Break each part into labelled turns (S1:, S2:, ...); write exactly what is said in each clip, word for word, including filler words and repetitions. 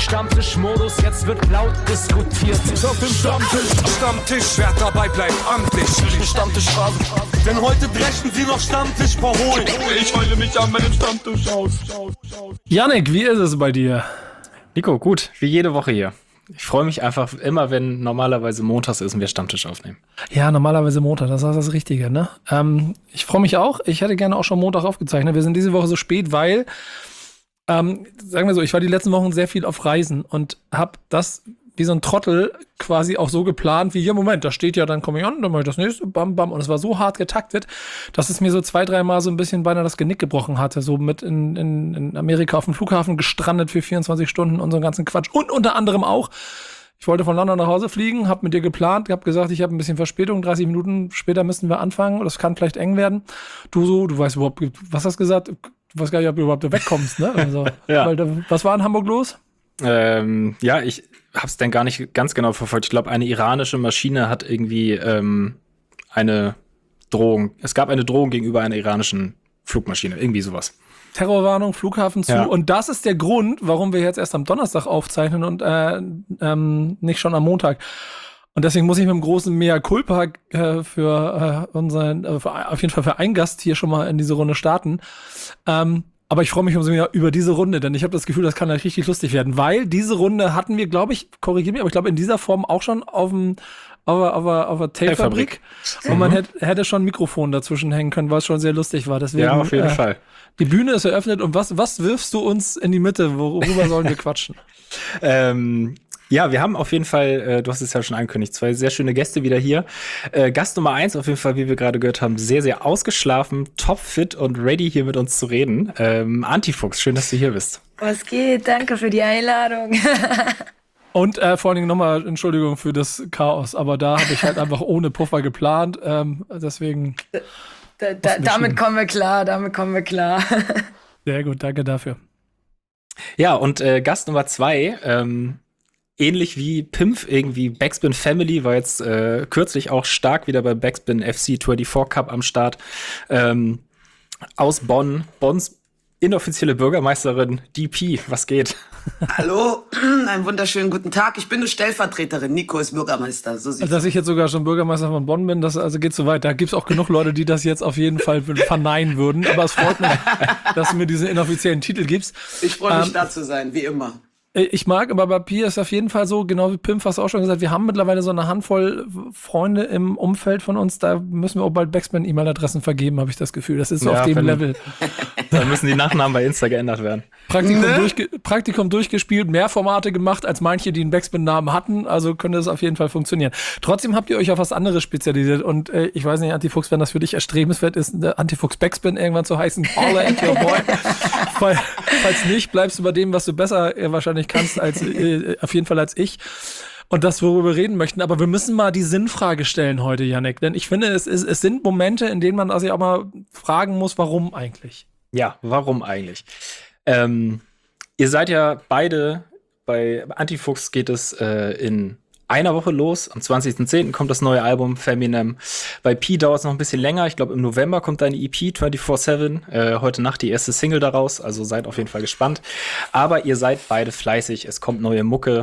S1: Stammtischmodus, jetzt wird laut diskutiert.
S2: Auf dem Stammtisch, Stammtisch, wer dabei bleibt, amtlich. Stammtisch Phase. Denn heute brechen sie noch Stammtisch verholen. Ich heule mich an meinem Stammtisch aus.
S3: Yannick, wie ist es bei dir?
S4: Nico, gut, wie jede Woche hier. Ich freue mich einfach immer, wenn normalerweise montags ist und wir Stammtisch aufnehmen.
S3: Ja, normalerweise Montag, das ist das Richtige, ne? Ähm, ich freue mich auch. Ich hätte gerne auch schon Montag aufgezeichnet. Wir sind diese Woche so spät, weil, ähm, sagen wir so, ich war die letzten Wochen sehr viel auf Reisen und habe das wie so ein Trottel quasi auch so geplant, wie hier, Moment, da steht ja, dann komme ich an, dann mache ich das nächste, bam, bam. Und es war so hart getaktet, dass es mir so zwei, dreimal so ein bisschen beinahe das Genick gebrochen hatte. So mit in, in, in Amerika auf dem Flughafen gestrandet für vierundzwanzig Stunden und so einen ganzen Quatsch. Und unter anderem auch, ich wollte von London nach Hause fliegen, habe mit dir geplant, habe gesagt, ich habe ein bisschen Verspätung, dreißig Minuten später müssten wir anfangen, das kann vielleicht eng werden. Du so, du weißt überhaupt, was hast du gesagt? Du weißt gar nicht, ob du überhaupt wegkommst, ne? Also,
S4: ja.
S3: Weil da, was war in Hamburg los?
S4: Ähm, ja, ich hab's dann gar nicht ganz genau verfolgt. Ich glaube, eine iranische Maschine hat irgendwie ähm, eine Drohung. Es gab eine Drohung gegenüber einer iranischen Flugmaschine. Irgendwie sowas.
S3: Terrorwarnung, Flughafen zu.
S4: Ja.
S3: Und das ist der Grund, warum wir jetzt erst am Donnerstag aufzeichnen und äh, ähm, nicht schon am Montag. Und deswegen muss ich mit dem großen Mea Culpa äh, für äh, unseren, äh, für, auf jeden Fall für einen Gast hier schon mal in diese Runde starten. Ähm, Aber ich freue mich umso mehr über diese Runde, denn ich habe das Gefühl, das kann halt richtig lustig werden, weil diese Runde hatten wir, glaube ich, korrigiere mich, aber ich glaube in dieser Form auch schon auf dem auf der, auf der, auf der Tape-Fabrik. Und man hätte, hätte schon ein Mikrofon dazwischen hängen können, was schon sehr lustig war. Deswegen,
S4: ja, auf jeden
S3: äh,
S4: Fall.
S3: Die Bühne ist eröffnet und was, was wirfst du uns in die Mitte? Worüber sollen wir quatschen?
S4: ähm, ja, wir haben auf jeden Fall, äh, du hast es ja schon angekündigt, zwei sehr schöne Gäste wieder hier. Äh, Gast Nummer eins auf jeden Fall, wie wir gerade gehört haben, sehr, sehr ausgeschlafen, topfit und ready, hier mit uns zu reden. Ähm, Antifuchs, schön, dass du hier bist.
S5: Was geht? Danke für die Einladung.
S3: Und äh, vor allen Dingen nochmal Entschuldigung für das Chaos, aber da habe ich halt einfach ohne Puffer geplant, ähm, deswegen.
S5: Da, da, damit kommen wir klar, damit kommen wir klar.
S3: Sehr gut, danke dafür.
S4: Ja, und äh, Gast Nummer zwei, ähm, ähnlich wie Pimpf irgendwie, Backspin Family war jetzt äh, kürzlich auch stark wieder beim Backspin F C vierundzwanzig Cup am Start. Ähm, aus Bonn, Bonns inoffizielle Bürgermeisterin D P, was geht?
S6: Hallo, einen wunderschönen guten Tag. Ich bin eine Stellvertreterin. Nico ist Bürgermeister. So sieht's
S3: Dass ich jetzt sogar schon Bürgermeister von Bonn bin, das also geht so weit. Da gibt's auch genug Leute, die das jetzt auf jeden Fall verneinen würden. Aber es freut mich, dass du mir diesen inoffiziellen Titel gibst.
S6: Ich freue mich,
S3: ähm,
S6: da zu sein, wie immer.
S3: Ich mag, aber bei Pi ist auf jeden Fall so, genau wie Pimp fast auch schon gesagt, wir haben mittlerweile so eine Handvoll Freunde im Umfeld von uns, da müssen wir auch bald Backspin-E-Mail-Adressen vergeben, habe ich das Gefühl. Das ist so
S4: ja,
S3: auf dem
S4: wenn,
S3: Level.
S4: Da müssen die Nachnamen bei Insta geändert werden.
S3: Praktikum,
S6: Ne?
S3: durchge- Praktikum durchgespielt, mehr Formate gemacht, als manche, die einen Backspin-Namen hatten, also könnte es auf jeden Fall funktionieren. Trotzdem habt ihr euch auf was anderes spezialisiert und äh, ich weiß nicht, Antifuchs, wenn das für dich erstrebenswert ist, Antifuchs Backspin irgendwann zu heißen, holler at your boy. Fall, falls nicht, bleibst du bei dem, was du besser äh, wahrscheinlich kannst, als äh, auf jeden Fall als ich. Und das, worüber wir reden möchten. Aber wir müssen mal die Sinnfrage stellen heute, Yannick. Denn ich finde, es, ist, es sind Momente, in denen man sich auch mal fragen muss, warum eigentlich?
S4: Ja, warum eigentlich? Ähm, ihr seid ja beide, bei Antifuchs geht es äh, in einer Woche los. Am zwanzigsten zehnten kommt das neue Album Feminem. Bei Pi dauert es noch ein bisschen länger. Ich glaube, im November kommt deine E P vierundzwanzig sieben. Äh, heute Nacht die erste Single daraus. Also seid auf jeden Fall gespannt. Aber ihr seid beide fleißig. Es kommt neue Mucke.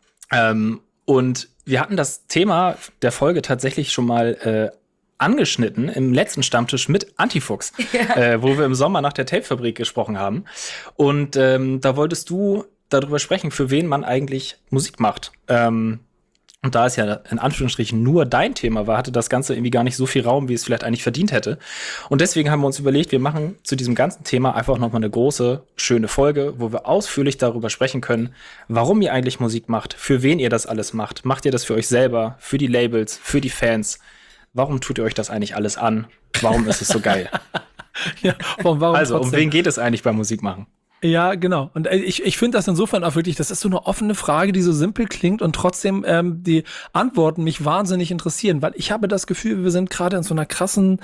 S4: Ähm, und wir hatten das Thema der Folge tatsächlich schon mal äh, angeschnitten im letzten Stammtisch mit Antifuchs, ja. äh, wo wir im Sommer nach der Tape-Fabrik gesprochen haben. Und ähm, da wolltest du darüber sprechen, für wen man eigentlich Musik macht. Ähm, Und da es ja in Anführungsstrichen nur dein Thema war, hatte das Ganze irgendwie gar nicht so viel Raum, wie es vielleicht eigentlich verdient hätte. Und deswegen haben wir uns überlegt, wir machen zu diesem ganzen Thema einfach nochmal eine große, schöne Folge, wo wir ausführlich darüber sprechen können, warum ihr eigentlich Musik macht, für wen ihr das alles macht. Macht ihr das für euch selber, für die Labels, für die Fans? Warum tut ihr euch das eigentlich alles an? Warum ist es so geil?
S3: Ja, warum, warum
S4: also,
S3: trotzdem?
S4: um wen geht es eigentlich beim Musikmachen?
S3: Ja, genau. Und äh, ich, ich finde das insofern auch wirklich, das ist so eine offene Frage, die so simpel klingt und trotzdem ähm, die Antworten mich wahnsinnig interessieren, weil ich habe das Gefühl, wir sind gerade in so einer krassen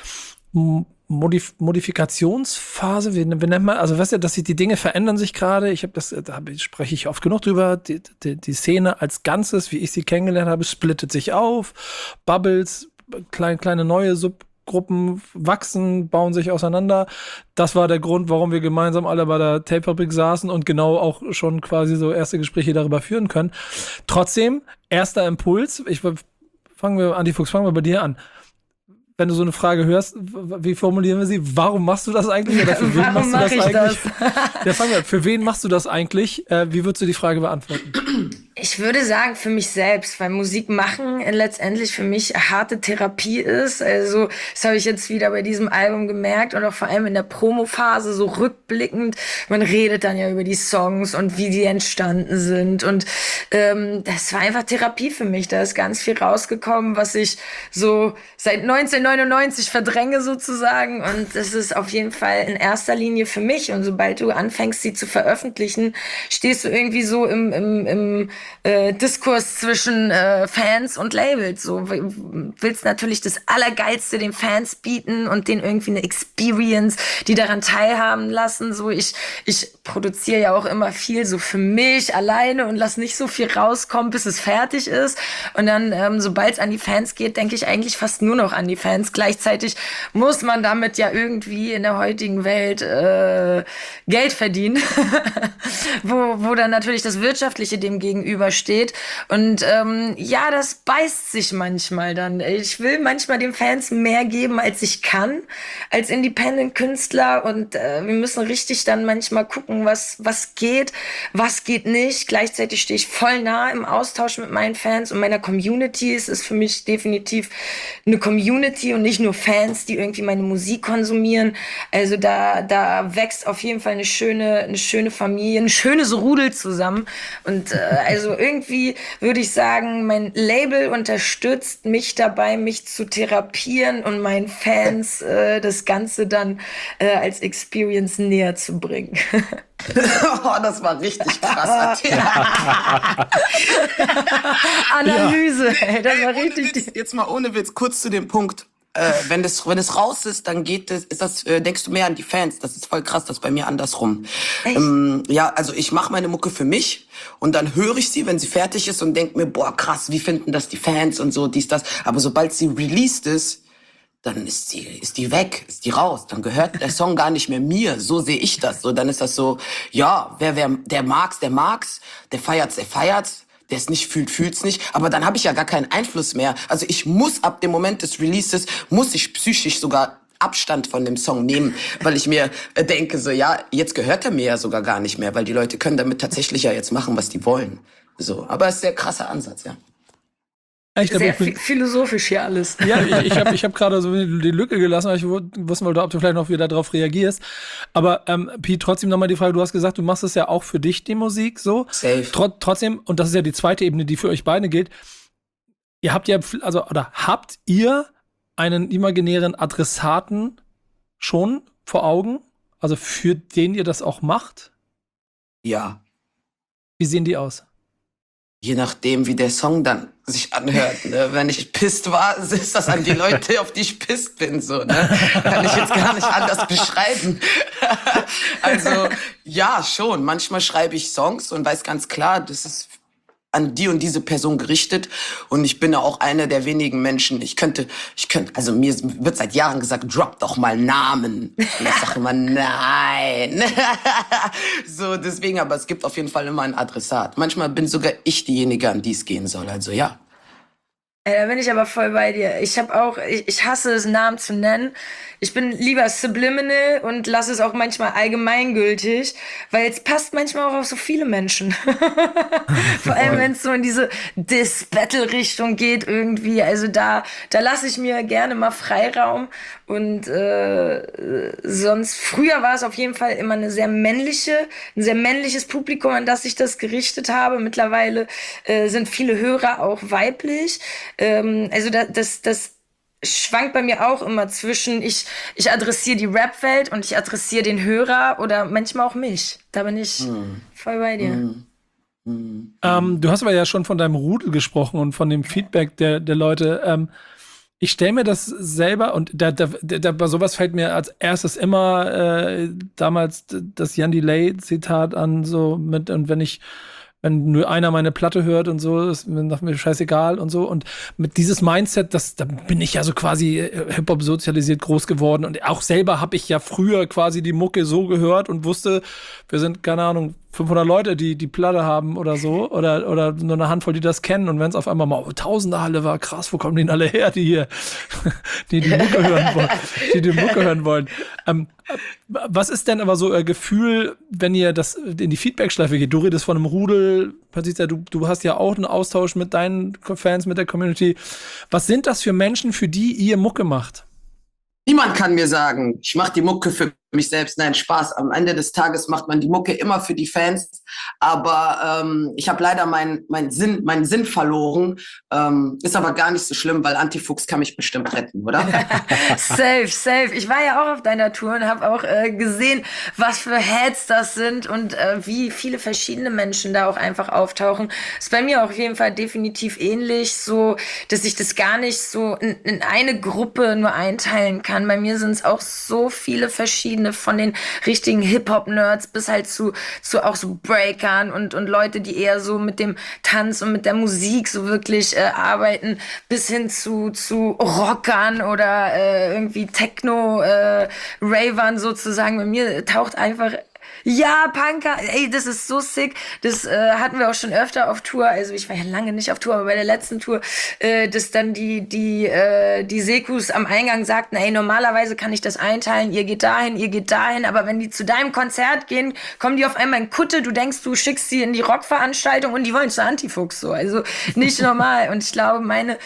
S3: Modif- Modifikationsphase. Wie, wie nennt man, also weißt du, dass sich die Dinge verändern sich gerade. Ich habe das, da spreche ich oft genug drüber. Die, die, die Szene als Ganzes, wie ich sie kennengelernt habe, splittet sich auf. Bubbles, klein, kleine neue Sub Gruppen wachsen, bauen sich auseinander. Das war der Grund, warum wir gemeinsam alle bei der Tape-Fabrik saßen und genau auch schon quasi so erste Gespräche darüber führen können. Trotzdem, erster Impuls, ich fangen wir, Andi Fuchs, fangen wir bei dir an. Wenn du so eine Frage hörst, wie formulieren wir sie? Warum machst du das eigentlich? Oder für wen machst du das eigentlich? Das? Ja, fangen wir, für wen machst du das eigentlich? Äh, wie würdest du die Frage beantworten?
S5: Ich würde sagen, für mich selbst, weil Musik machen letztendlich für mich harte Therapie ist. Also, das habe ich jetzt wieder bei diesem Album gemerkt und auch vor allem in der Promophase so rückblickend. Man redet dann ja über die Songs und wie die entstanden sind. Und ähm, das war einfach Therapie für mich. Da ist ganz viel rausgekommen, was ich so seit neunzehnhundertneunundneunzig verdränge sozusagen. Und das ist auf jeden Fall in erster Linie für mich. Und sobald du anfängst, sie zu veröffentlichen, stehst du irgendwie so im, im, im Äh, Diskurs zwischen äh, Fans und Labels. So willst natürlich das Allergeilste den Fans bieten und denen irgendwie eine Experience, die daran teilhaben lassen. So ich ich produziere ja auch immer viel so für mich alleine und lass nicht so viel rauskommen, bis es fertig ist. Und dann, ähm, sobald es an die Fans geht, denke ich eigentlich fast nur noch an die Fans. Gleichzeitig muss man damit ja irgendwie in der heutigen Welt äh, Geld verdienen, wo wo dann natürlich das Wirtschaftliche dem gegenüber steht. Und ähm, ja, das beißt sich manchmal dann. Ich will manchmal den Fans mehr geben, als ich kann, als Independent-Künstler. Und äh, wir müssen richtig dann manchmal gucken, was, was geht, was geht nicht. Gleichzeitig stehe ich voll nah im Austausch mit meinen Fans und meiner Community. Es ist für mich definitiv eine Community und nicht nur Fans, die irgendwie meine Musik konsumieren. Also da, da wächst auf jeden Fall eine schöne, eine schöne Familie, ein schönes Rudel zusammen. Und äh, also irgendwie würde ich sagen, mein Label unterstützt mich dabei, mich zu therapieren und meinen Fans äh, das Ganze dann äh, als Experience näher zu bringen.
S6: Oh, das war richtig krass.
S5: Analyse, ey, das war
S6: Ohne
S5: richtig.
S6: Witz, jetzt mal ohne Witz, kurz zu dem Punkt. Äh, wenn das, wenn es raus ist, dann geht es, ist das, äh, denkst du mehr an die Fans. Das ist voll krass, das ist bei mir andersrum. Ähm, ja, also ich mache meine Mucke für mich und dann höre ich sie, wenn sie fertig ist und denk mir, boah, krass, wie finden das die Fans und so, dies, das. Aber sobald sie released ist, dann ist die, ist die weg, ist die raus. Dann gehört der Song gar nicht mehr mir. So sehe ich das. So, dann ist das so, ja, wer, wer, der mag's, der mag's, der feiert's, der feiert's. Der es nicht fühlt, fühlt's nicht. Aber dann habe ich ja gar keinen Einfluss mehr. Also ich muss ab dem Moment des Releases, muss ich psychisch sogar Abstand von dem Song nehmen, weil ich mir äh, denke, so ja, jetzt gehört er mir ja sogar gar nicht mehr, weil die Leute können damit tatsächlich ja jetzt machen, was die wollen. So, aber es ist ein sehr krasser Ansatz, ja.
S3: Ich glaub,
S5: Sehr
S3: ich bin,
S5: philosophisch hier alles.
S3: ja, ich, ich habe ich hab gerade so die Lücke gelassen, weil ich wissen wollte, ob du vielleicht noch wieder darauf reagierst. Aber ähm, Pi, trotzdem nochmal die Frage, du hast gesagt, du machst es ja auch für dich, die Musik, so.
S6: Safe.
S3: Tr- trotzdem, und das ist ja die zweite Ebene, die für euch beide gilt, ihr habt ja, also, oder habt ihr einen imaginären Adressaten schon vor Augen? Also für den ihr das auch macht?
S6: Ja.
S3: Wie sehen die aus?
S6: Je nachdem, wie der Song dann sich anhört. Ne? Wenn ich pisst war, ist das an die Leute, auf die ich pisst bin. So, ne? Kann ich jetzt gar nicht anders beschreiben. Also, ja, schon. Manchmal schreibe ich Songs und weiß ganz klar, das ist an die und diese Person gerichtet. Und ich bin ja auch einer der wenigen Menschen, ich könnte, ich könnte, also mir wird seit Jahren gesagt, drop doch mal Namen. Und ich sage immer, nein. So, deswegen, aber es gibt auf jeden Fall immer ein Adressat. Manchmal bin sogar ich diejenige, an die es gehen soll. Also ja.
S5: Äh, da bin ich aber voll bei dir. Ich habe auch, ich, ich hasse es, Namen zu nennen. Ich bin lieber subliminal und lasse es auch manchmal allgemeingültig, weil es passt manchmal auch auf so viele Menschen. Vor allem, wenn es so in diese Diss-Battle-Richtung geht irgendwie. Also da, da lasse ich mir gerne mal Freiraum. Und äh, sonst, früher war es auf jeden Fall immer eine sehr männliche, ein sehr männliches Publikum, an das ich das gerichtet habe. Mittlerweile äh, sind viele Hörer auch weiblich. Ähm, also da, das, das schwankt bei mir auch immer zwischen, ich, ich adressiere die Rap-Welt und ich adressiere den Hörer oder manchmal auch mich. Da bin ich hm. voll bei dir.
S6: Hm. Hm.
S3: Ähm, du hast aber ja schon von deinem Rudel gesprochen und von dem Feedback der, der Leute. Ähm, ich stelle mir das selber, und da, da, da, bei sowas fällt mir als erstes immer äh, damals das Jan Delay-Zitat an, so mit, und wenn ich wenn nur einer meine Platte hört und so, ist mir, mir scheißegal und so. Und mit dieses Mindset, das, da bin ich ja so quasi äh, Hip-Hop sozialisiert groß geworden. Und auch selber habe ich ja früher quasi die Mucke so gehört und wusste, wir sind, keine Ahnung, fünfhundert Leute, die die Platte haben oder so. Oder, oder nur eine Handvoll, die das kennen. Und wenn es auf einmal mal oh, Tausende Halle war, krass, wo kommen die denn alle her, die hier, die die Mucke hören wollen, die die Mucke hören wollen. Ähm, was ist denn aber so euer Gefühl, wenn ihr das in die Feedback-Schleife geht? Du redest von einem Rudel, Patricia, du, du hast ja auch einen Austausch mit deinen Fans, mit der Community. Was sind das für Menschen, für die ihr Mucke macht?
S6: Niemand kann mir sagen, ich mache die Mucke für mich selbst. Nein, Spaß. Am Ende des Tages macht man die Mucke immer für die Fans. Aber ähm, ich habe leider meinen mein Sinn, meinen Sinn verloren. Ähm, ist aber gar nicht so schlimm, weil Antifuchs kann mich bestimmt retten, oder?
S5: Safe, safe. Ich war ja auch auf deiner Tour und habe auch äh, gesehen, was für Heads das sind und äh, wie viele verschiedene Menschen da auch einfach auftauchen. Ist bei mir auf jeden Fall definitiv ähnlich, so dass ich das gar nicht so in, in eine Gruppe nur einteilen kann. Bei mir sind es auch so viele verschiedene, von den richtigen Hip-Hop-Nerds bis halt zu, zu auch so Breakern und, und Leute, die eher so mit dem Tanz und mit der Musik so wirklich äh, arbeiten, bis hin zu, zu Rockern oder äh, irgendwie Techno-Ravern äh, sozusagen. Bei mir taucht einfach ja, Punker, ey, das ist so sick. Das äh, hatten wir auch schon öfter auf Tour. Also ich war ja lange nicht auf Tour, aber bei der letzten Tour, äh, dass dann die die äh, die Sekus am Eingang sagten, ey, normalerweise kann ich das einteilen, ihr geht dahin, ihr geht dahin, aber wenn die zu deinem Konzert gehen, kommen die auf einmal in Kutte, du denkst, du schickst sie in die Rockveranstaltung und die wollen zu Antifuchs so. Also nicht normal. Und ich glaube, meine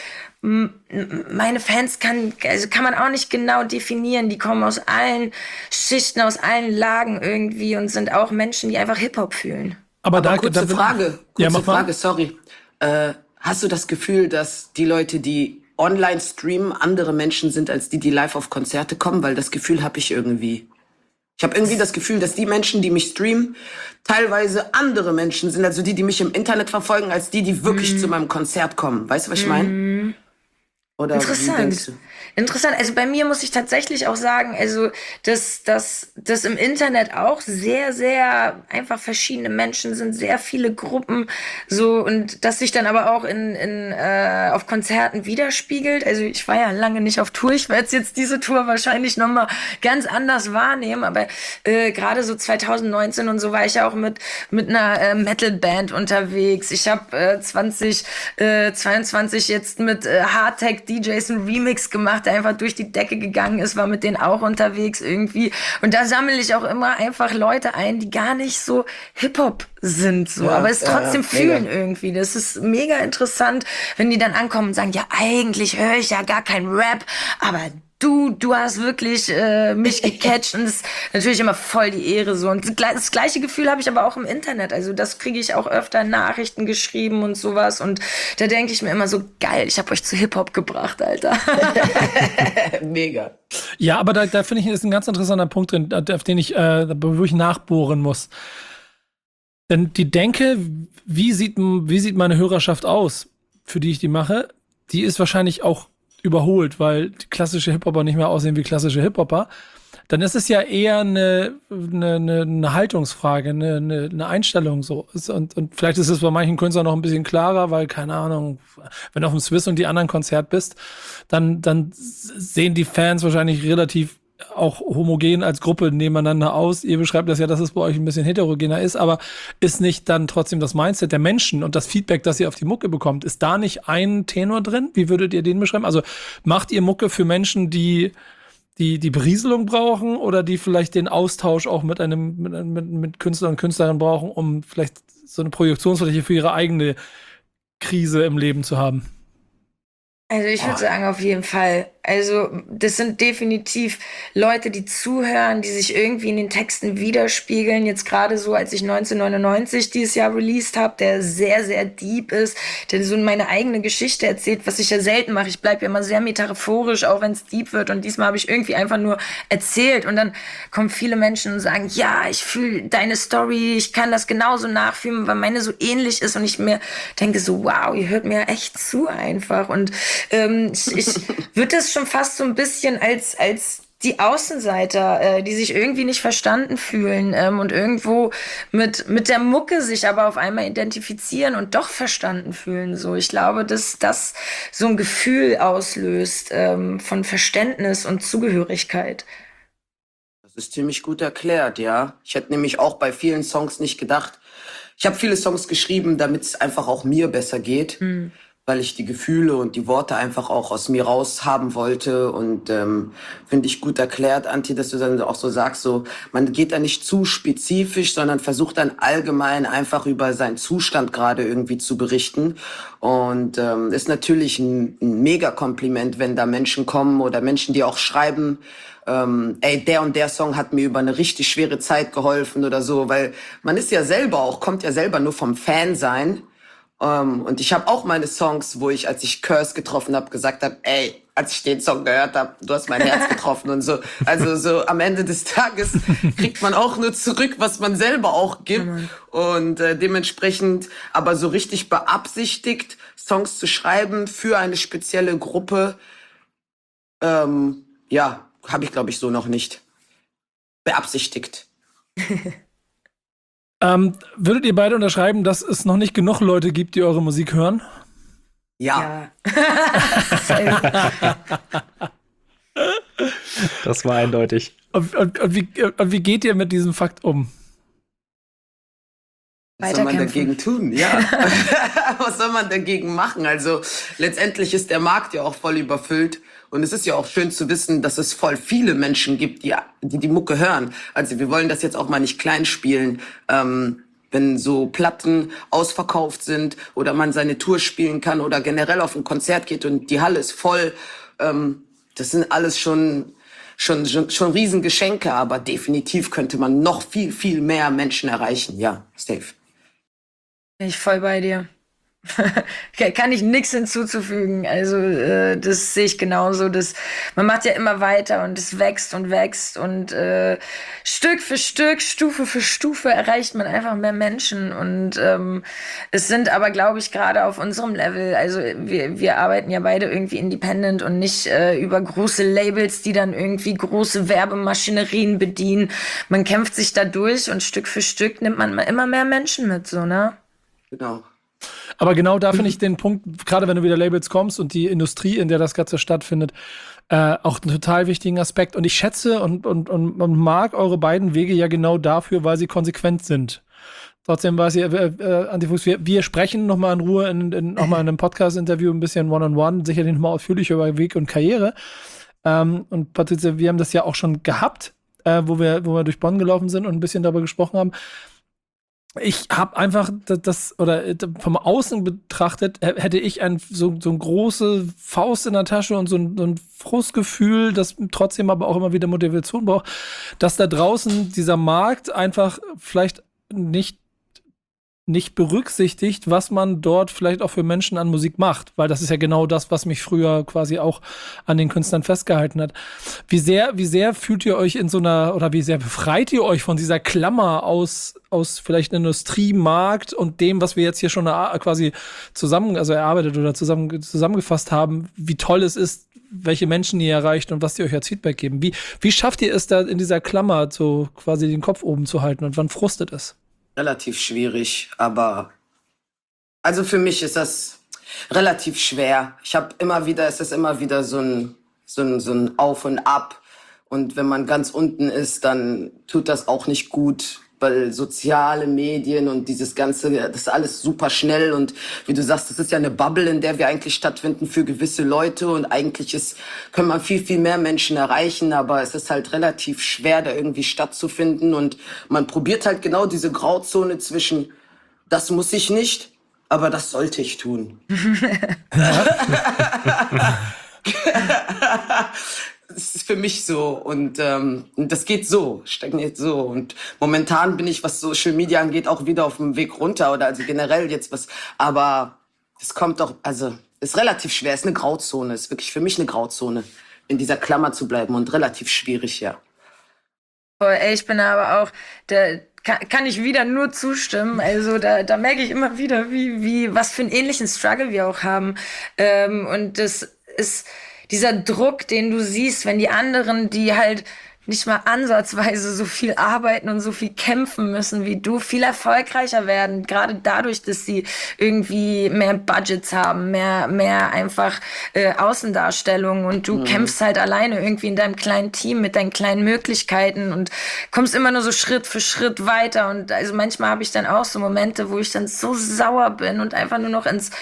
S5: meine Fans kann, also kann man auch nicht genau definieren. Die kommen aus allen Schichten, aus allen Lagen irgendwie und sind auch Menschen, die einfach Hip-Hop fühlen.
S3: Aber,
S6: Aber
S3: da,
S6: kurze
S3: da,
S6: Frage, kurze
S3: ja, mach mal.
S6: Frage, sorry. Äh, hast du das Gefühl, dass die Leute, die online streamen, andere Menschen sind, als die, die live auf Konzerte kommen? Weil das Gefühl habe ich irgendwie. Ich habe irgendwie das Gefühl, dass die Menschen, die mich streamen, teilweise andere Menschen sind, also die, die mich im Internet verfolgen, als die, die wirklich mm. zu meinem Konzert kommen. Weißt du, was ich meine? Mm. Oder
S5: Interessant.
S6: wie denkst du?
S5: Interessant. Also bei mir muss ich tatsächlich auch sagen, also dass dass dass im Internet auch sehr sehr einfach verschiedene Menschen sind, sehr viele Gruppen so und dass sich dann aber auch in in äh, auf Konzerten widerspiegelt. Also ich war ja lange nicht auf Tour. Ich werde jetzt diese Tour wahrscheinlich noch mal ganz anders wahrnehmen. Aber äh, gerade so zwanzig neunzehn und so war ich ja auch mit mit einer äh, Metal-Band unterwegs. Ich habe äh, zwanzig zweiundzwanzig jetzt mit äh, Hardtech D Js einen Remix gemacht, der einfach durch die Decke gegangen ist, war mit denen auch unterwegs irgendwie. Und da sammle ich auch immer einfach Leute ein, die gar nicht so Hip-Hop sind, so, ja, aber es trotzdem ja, fühlen mega. Irgendwie. Das ist mega interessant, wenn die dann ankommen und sagen, ja, eigentlich höre ich ja gar keinen Rap, aber Du, du hast wirklich äh, mich gecatcht und das ist natürlich immer voll die Ehre so. Und das gleiche Gefühl habe ich aber auch im Internet. Also das kriege ich auch öfter Nachrichten geschrieben und sowas. Und da denke ich mir immer so, geil, ich habe euch zu Hip-Hop gebracht, Alter.
S6: Mega.
S3: Ja, aber da, da finde ich, ist ein ganz interessanter Punkt drin, auf den ich, äh, wo ich nachbohren muss. Denn die Denke, wie sieht, wie sieht meine Hörerschaft aus, für die ich die mache, die ist wahrscheinlich auch überholt, weil die klassische Hip-Hopper nicht mehr aussehen wie klassische Hip-Hopper, dann ist es ja eher eine, eine, eine Haltungsfrage, eine, eine, eine Einstellung so. Und, und vielleicht ist es bei manchen Künstlern noch ein bisschen klarer, weil, keine Ahnung, wenn du auf dem Swiss und die anderen Konzert bist, dann, dann sehen die Fans wahrscheinlich relativ auch homogen als Gruppe nebeneinander aus. Ihr beschreibt das ja, dass es bei euch ein bisschen heterogener ist, aber ist nicht dann trotzdem das Mindset der Menschen und das Feedback, das ihr auf die Mucke bekommt, ist da nicht ein Tenor drin? Wie würdet ihr den beschreiben? Also macht ihr Mucke für Menschen, die die, die Berieselung brauchen oder die vielleicht den Austausch auch mit einem mit, mit, mit Künstlern und Künstlerinnen brauchen, um vielleicht so eine Projektionsfläche für ihre eigene Krise im Leben zu haben?
S5: Also ich würde sagen, auf jeden Fall. Also das sind definitiv Leute, die zuhören, die sich irgendwie in den Texten widerspiegeln. Jetzt gerade so, als ich neunzehnhundertneunundneunzig dieses Jahr released habe, der sehr, sehr deep ist, der so meine eigene Geschichte erzählt, was ich ja selten mache. Ich bleibe ja immer sehr metaphorisch, auch wenn es deep wird. Und diesmal habe ich irgendwie einfach nur erzählt. Und dann kommen viele Menschen und sagen, ja, ich fühle deine Story, ich kann das genauso nachfühlen, weil meine so ähnlich ist. Und ich mir denke so, wow, ihr hört mir echt zu einfach. Und ähm, ich, ich würde das schon fast so ein bisschen als als die Außenseiter, äh, die sich irgendwie nicht verstanden fühlen ähm, und irgendwo mit mit der Mucke sich aber auf einmal identifizieren und doch verstanden fühlen. So, ich glaube, dass das so ein Gefühl auslöst ähm, von Verständnis und Zugehörigkeit.
S6: Das ist ziemlich gut erklärt, ja. Ich hätte nämlich auch bei vielen Songs nicht gedacht. Ich habe viele Songs geschrieben, damit es einfach auch mir besser geht,
S5: Hm.
S6: weil ich die Gefühle und die Worte einfach auch aus mir raus haben wollte. Und ähm, finde ich gut erklärt, Anti, dass du dann auch so sagst, so man geht da nicht zu spezifisch, sondern versucht dann allgemein einfach über seinen Zustand gerade irgendwie zu berichten. Und ähm, ist natürlich ein, ein Mega-Kompliment, wenn da Menschen kommen oder Menschen, die auch schreiben, ähm, ey, der und der Song hat mir über eine richtig schwere Zeit geholfen oder so, weil man ist ja selber auch, kommt ja selber nur vom Fan-Sein. Um, und ich habe auch meine Songs, wo ich, als ich Curse getroffen habe, gesagt habe, ey, als ich den Song gehört habe, du hast mein Herz getroffen und so. Also so am Ende des Tages kriegt man auch nur zurück, was man selber auch gibt. Mhm. Und äh, dementsprechend aber so richtig beabsichtigt, Songs zu schreiben für eine spezielle Gruppe, ähm, ja, habe ich, glaube ich, so noch nicht beabsichtigt.
S3: Ähm, würdet ihr beide unterschreiben, dass es noch nicht genug Leute gibt, die eure Musik hören?
S6: Ja.
S5: Ja.
S4: Das war eindeutig.
S3: Und, und, und, wie, und wie geht ihr mit diesem Fakt um?
S6: Was soll man dagegen tun? Ja. Was soll man dagegen machen? Also letztendlich ist der Markt ja auch voll überfüllt. Und es ist ja auch schön zu wissen, dass es voll viele Menschen gibt, die die, die Mucke hören. Also wir wollen das jetzt auch mal nicht klein spielen. Ähm, wenn so Platten ausverkauft sind oder man seine Tour spielen kann oder generell auf ein Konzert geht und die Halle ist voll, ähm, das sind alles schon, schon, schon, schon Riesengeschenke. Aber definitiv könnte man noch viel, viel mehr Menschen erreichen. Ja, safe.
S5: Bin ich voll bei dir. Kann ich nichts hinzuzufügen. Also äh, das sehe ich genauso. Das, man macht ja immer weiter und es wächst und wächst und äh, Stück für Stück, Stufe für Stufe erreicht man einfach mehr Menschen. Und ähm, es sind aber, glaube ich, gerade auf unserem Level, also wir, wir arbeiten ja beide irgendwie independent und nicht äh, über große Labels, die dann irgendwie große Werbemaschinerien bedienen. Man kämpft sich da durch und Stück für Stück nimmt man immer mehr Menschen mit, so, ne?
S6: Genau.
S3: Aber genau da finde ich den Punkt, gerade wenn du wieder Labels kommst und die Industrie, in der das Ganze stattfindet, äh, auch einen total wichtigen Aspekt. Und ich schätze und, und, und, und mag eure beiden Wege ja genau dafür, weil sie konsequent sind. Trotzdem war es ja, äh, äh, Antifuchs, wir, wir sprechen nochmal in Ruhe, in, in, nochmal in einem Podcast-Interview ein bisschen One-on-One, sicherlich nochmal ausführlich über Weg und Karriere. Ähm, und Patricia, wir haben das ja auch schon gehabt, äh, wo wir, wo wir durch Bonn gelaufen sind und ein bisschen darüber gesprochen haben. Ich habe einfach das, das, oder vom Außen betrachtet, hätte ich ein, so, so eine große Faust in der Tasche und so ein, so ein Frustgefühl, das trotzdem aber auch immer wieder Motivation braucht, dass da draußen dieser Markt einfach vielleicht nicht nicht berücksichtigt, was man dort vielleicht auch für Menschen an Musik macht, weil das ist ja genau das, was mich früher quasi auch an den Künstlern festgehalten hat. Wie sehr, wie sehr fühlt ihr euch in so einer, oder wie sehr befreit ihr euch von dieser Klammer aus, aus vielleicht Industriemarkt und dem, was wir jetzt hier schon quasi zusammen, also erarbeitet oder zusammen, zusammengefasst haben, wie toll es ist, welche Menschen ihr erreicht und was die euch als Feedback geben. Wie, wie schafft ihr es da in dieser Klammer so quasi den Kopf oben zu halten und wann frustet es?
S6: Relativ schwierig, aber also für mich ist das relativ schwer. Ich habe immer wieder, es ist immer wieder so ein, so ein, so ein Auf und Ab. Und wenn man ganz unten ist, dann tut das auch nicht gut, weil soziale Medien und dieses Ganze, das ist alles super schnell. Und wie du sagst, das ist ja eine Bubble, in der wir eigentlich stattfinden für gewisse Leute. Und eigentlich ist, können man viel, viel mehr Menschen erreichen. Aber es ist halt relativ schwer, da irgendwie stattzufinden. Und man probiert halt genau diese Grauzone zwischen, das muss ich nicht, aber das sollte ich tun. Das ist für mich so und ähm, das geht so, stagniert so und momentan bin ich, was Social Media angeht, auch wieder auf dem Weg runter oder also generell jetzt was, aber es kommt doch, also ist relativ schwer, ist eine Grauzone, ist wirklich für mich eine Grauzone, in dieser Klammer zu bleiben und relativ schwierig, ja.
S5: Boah, ey, ich bin aber auch, der kann, kann ich wieder nur zustimmen. Also da, da merke ich immer wieder, wie, wie, was für einen ähnlichen Struggle wir auch haben. Ähm, und das ist dieser Druck, den du siehst, wenn die anderen, die halt nicht mal ansatzweise so viel arbeiten und so viel kämpfen müssen wie du, viel erfolgreicher werden, gerade dadurch, dass sie irgendwie mehr Budgets haben, mehr mehr einfach äh, Außendarstellungen und du mhm. kämpfst halt alleine irgendwie in deinem kleinen Team mit deinen kleinen Möglichkeiten und kommst immer nur so Schritt für Schritt weiter und also manchmal habe ich dann auch so Momente, wo ich dann so sauer bin und einfach nur noch ins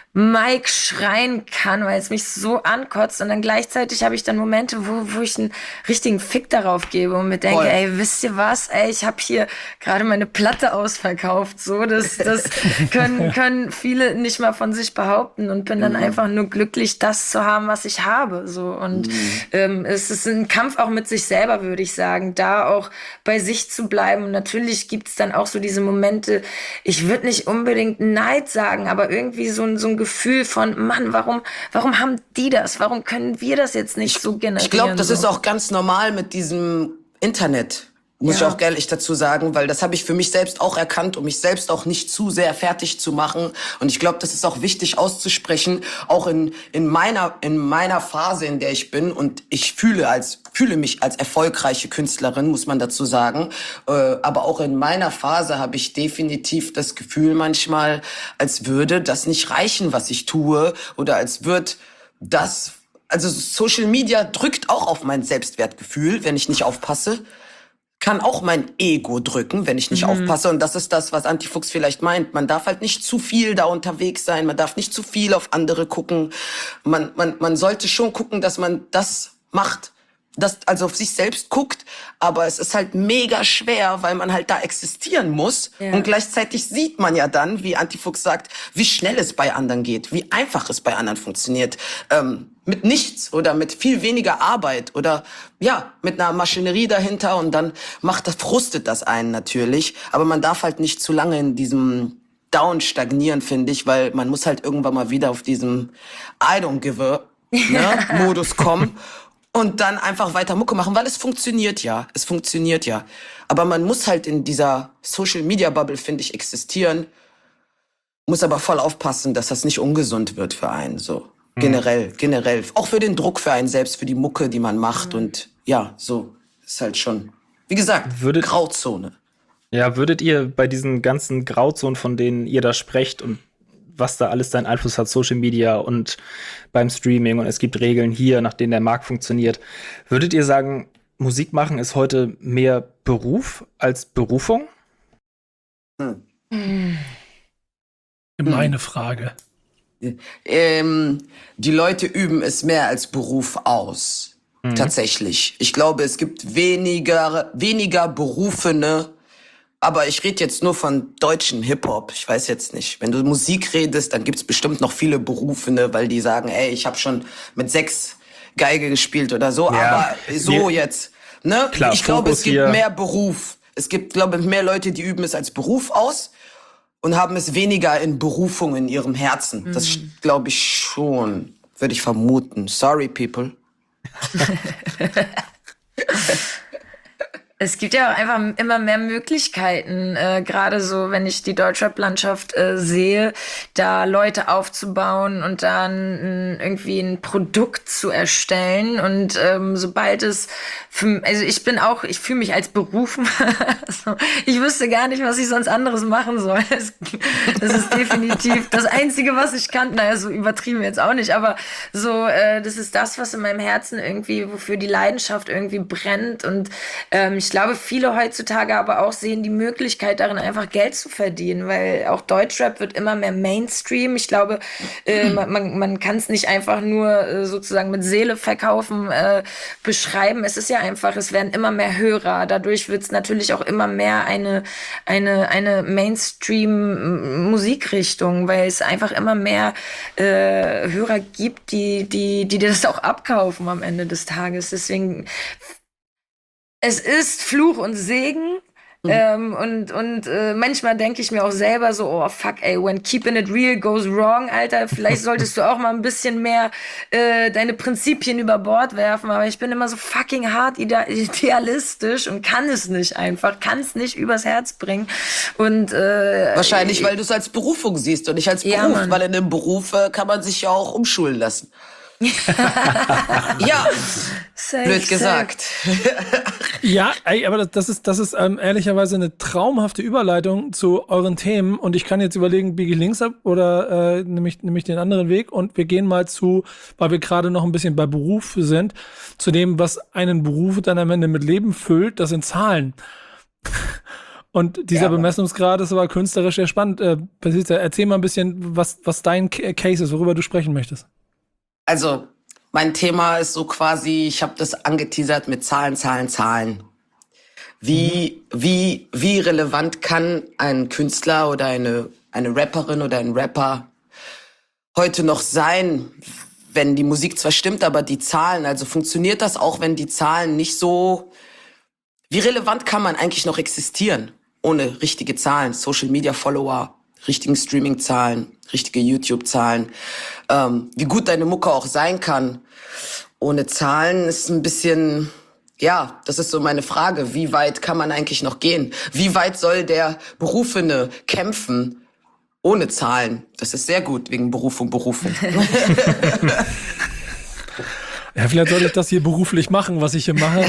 S5: Mike schreien kann, weil es mich so ankotzt und dann gleichzeitig habe ich dann Momente, wo, wo ich einen richtigen Fick darauf gebe und mir denke, Voll. ey, wisst ihr was, ey, ich habe hier gerade meine Platte ausverkauft, so, das, das können, können viele nicht mal von sich behaupten und bin dann mhm. einfach nur glücklich, das zu haben, was ich habe, so und mhm. ähm, es ist ein Kampf auch mit sich selber, würde ich sagen, da auch bei sich zu bleiben und natürlich gibt's dann auch so diese Momente, ich würde nicht unbedingt Neid sagen, aber irgendwie so ein, so ein Gefühl von, Mann, warum, warum haben die das? Warum können wir das jetzt nicht so generieren?
S6: Ich glaube, das
S5: so?
S6: ist auch ganz normal mit diesem Internet, muss ja. ich auch ehrlich dazu sagen, weil das habe ich für mich selbst auch erkannt, um mich selbst auch nicht zu sehr fertig zu machen. Und ich glaube, das ist auch wichtig auszusprechen, auch in in meiner in meiner Phase, in der ich bin. Und ich fühle als fühle mich als erfolgreiche Künstlerin, muss man dazu sagen. Äh, aber auch in meiner Phase habe ich definitiv das Gefühl manchmal, als würde das nicht reichen, was ich tue, oder als würde das, also Social Media drückt auch auf mein Selbstwertgefühl, wenn ich nicht aufpasse. Kann auch mein Ego drücken, wenn ich nicht mhm. aufpasse. Und das ist das, was Antifuchs vielleicht meint. Man darf halt nicht zu viel da unterwegs sein. Man darf nicht zu viel auf andere gucken. Man, man, man sollte schon gucken, dass man das macht, das also auf sich selbst guckt. Aber es ist halt mega schwer, weil man halt da existieren muss. Ja. Und gleichzeitig sieht man ja dann, wie Antifuchs sagt, wie schnell es bei anderen geht, wie einfach es bei anderen funktioniert. Ähm, mit nichts oder mit viel weniger Arbeit oder ja, mit einer Maschinerie dahinter und dann macht das, frustet das einen natürlich. Aber man darf halt nicht zu lange in diesem Down stagnieren, finde ich, weil man muss halt irgendwann mal wieder auf diesem I don't give a ne, Modus kommen und dann einfach weiter Mucke machen, weil es funktioniert ja, es funktioniert ja. Aber man muss halt in dieser Social-Media-Bubble, finde ich, existieren, muss aber voll aufpassen, dass das nicht ungesund wird für einen, so. Generell, generell. Auch für den Druck für einen selbst, für die Mucke, die man macht. Mhm. Und ja, so ist halt schon, wie gesagt, würdet, Grauzone.
S4: Ja, würdet ihr bei diesen ganzen Grauzonen, von denen ihr da sprecht und was da alles seinen Einfluss hat, Social Media und beim Streaming und es gibt Regeln hier, nach denen der Markt funktioniert, würdet ihr sagen, Musik machen ist heute mehr Beruf als Berufung?
S3: Hm. Hm. Meine Frage.
S6: Ähm, die Leute üben es mehr als Beruf aus. Mhm. Tatsächlich. Ich glaube, es gibt weniger, weniger Berufene, aber ich rede jetzt nur von deutschen Hip-Hop. Ich weiß jetzt nicht. Wenn du Musik redest, dann gibt's bestimmt noch viele Berufene, weil die sagen, ey, ich habe schon mit sechs Geige gespielt oder so, ja. aber so ja. jetzt. Ne? Klar, ich glaube, es gibt hier. mehr Beruf. Es gibt, glaube ich, mehr Leute, die üben es als Beruf aus. Und haben es weniger in Berufung in ihrem Herzen. Mhm. Das glaube ich schon, würde ich vermuten. Sorry, people.
S5: Es gibt ja auch einfach immer mehr Möglichkeiten, äh, gerade so, wenn ich die Deutschrap-Landschaft äh, sehe, da Leute aufzubauen und dann äh, irgendwie ein Produkt zu erstellen. Und ähm, sobald es, für, also ich bin auch, ich fühle mich als berufen. Also, ich wüsste gar nicht, was ich sonst anderes machen soll. Das, das ist definitiv das Einzige, was ich kann. Naja, so übertrieben jetzt auch nicht, aber so, äh, das ist das, was in meinem Herzen irgendwie, wofür die Leidenschaft irgendwie brennt. Und ähm, ich glaube, viele heutzutage aber auch sehen die Möglichkeit darin, einfach Geld zu verdienen, weil auch Deutschrap wird immer mehr Mainstream. Ich glaube, äh, man, man kann es nicht einfach nur äh, sozusagen mit Seele verkaufen, äh, beschreiben. Es ist ja einfach, es werden immer mehr Hörer. Dadurch wird es natürlich auch immer mehr eine, eine, eine Mainstream-Musikrichtung, weil es einfach immer mehr äh, Hörer gibt, die, die, die das auch abkaufen am Ende des Tages. Deswegen es ist Fluch und Segen. Mhm. Ähm, und und äh, manchmal denke ich mir auch selber so, oh fuck, ey, when keeping it real goes wrong, Alter, vielleicht solltest du auch mal ein bisschen mehr äh, deine Prinzipien über Bord werfen, aber ich bin immer so fucking hart idealistisch und kann es nicht einfach, kann es nicht übers Herz bringen. Und äh,
S6: wahrscheinlich, weil du es als Berufung siehst und nicht als Beruf, ja, weil in einem Beruf äh, kann man sich ja auch umschulen lassen. Ja,
S5: Safe,
S6: blöd
S5: safe.
S6: gesagt.
S3: Ja, ey, aber das, das ist, das ist ähm, ehrlicherweise eine traumhafte Überleitung zu euren Themen. Und ich kann jetzt überlegen, biege ich links ab oder äh, nehme ich, nehme ich den anderen Weg. Und wir gehen mal zu, weil wir gerade noch ein bisschen bei Beruf sind, zu dem, was einen Beruf dann am Ende mit Leben füllt. Das sind Zahlen. Und dieser
S6: Ja,
S3: Bemessungsgrad ist aber künstlerisch sehr spannend. Äh, Patricia, erzähl mal ein bisschen, was, was dein Ca- Case ist, worüber du sprechen möchtest.
S6: Also, mein Thema ist so quasi, ich habe das angeteasert mit Zahlen, Zahlen, Zahlen. Wie, wie, wie relevant kann ein Künstler oder eine, eine Rapperin oder ein Rapper heute noch sein, wenn die Musik zwar stimmt, aber die Zahlen, also funktioniert das auch, wenn die Zahlen nicht so, wie relevant kann man eigentlich noch existieren ohne richtige Zahlen, Social Media Follower, richtigen Streaming-Zahlen, richtige YouTube-Zahlen, ähm, wie gut deine Mucke auch sein kann ohne Zahlen ist ein bisschen, ja, das ist so meine Frage, wie weit kann man eigentlich noch gehen? Wie weit soll der Berufene kämpfen ohne Zahlen? Das ist sehr gut wegen Berufung, Berufung.
S3: Ja, vielleicht sollte ich das hier beruflich machen, was ich hier mache.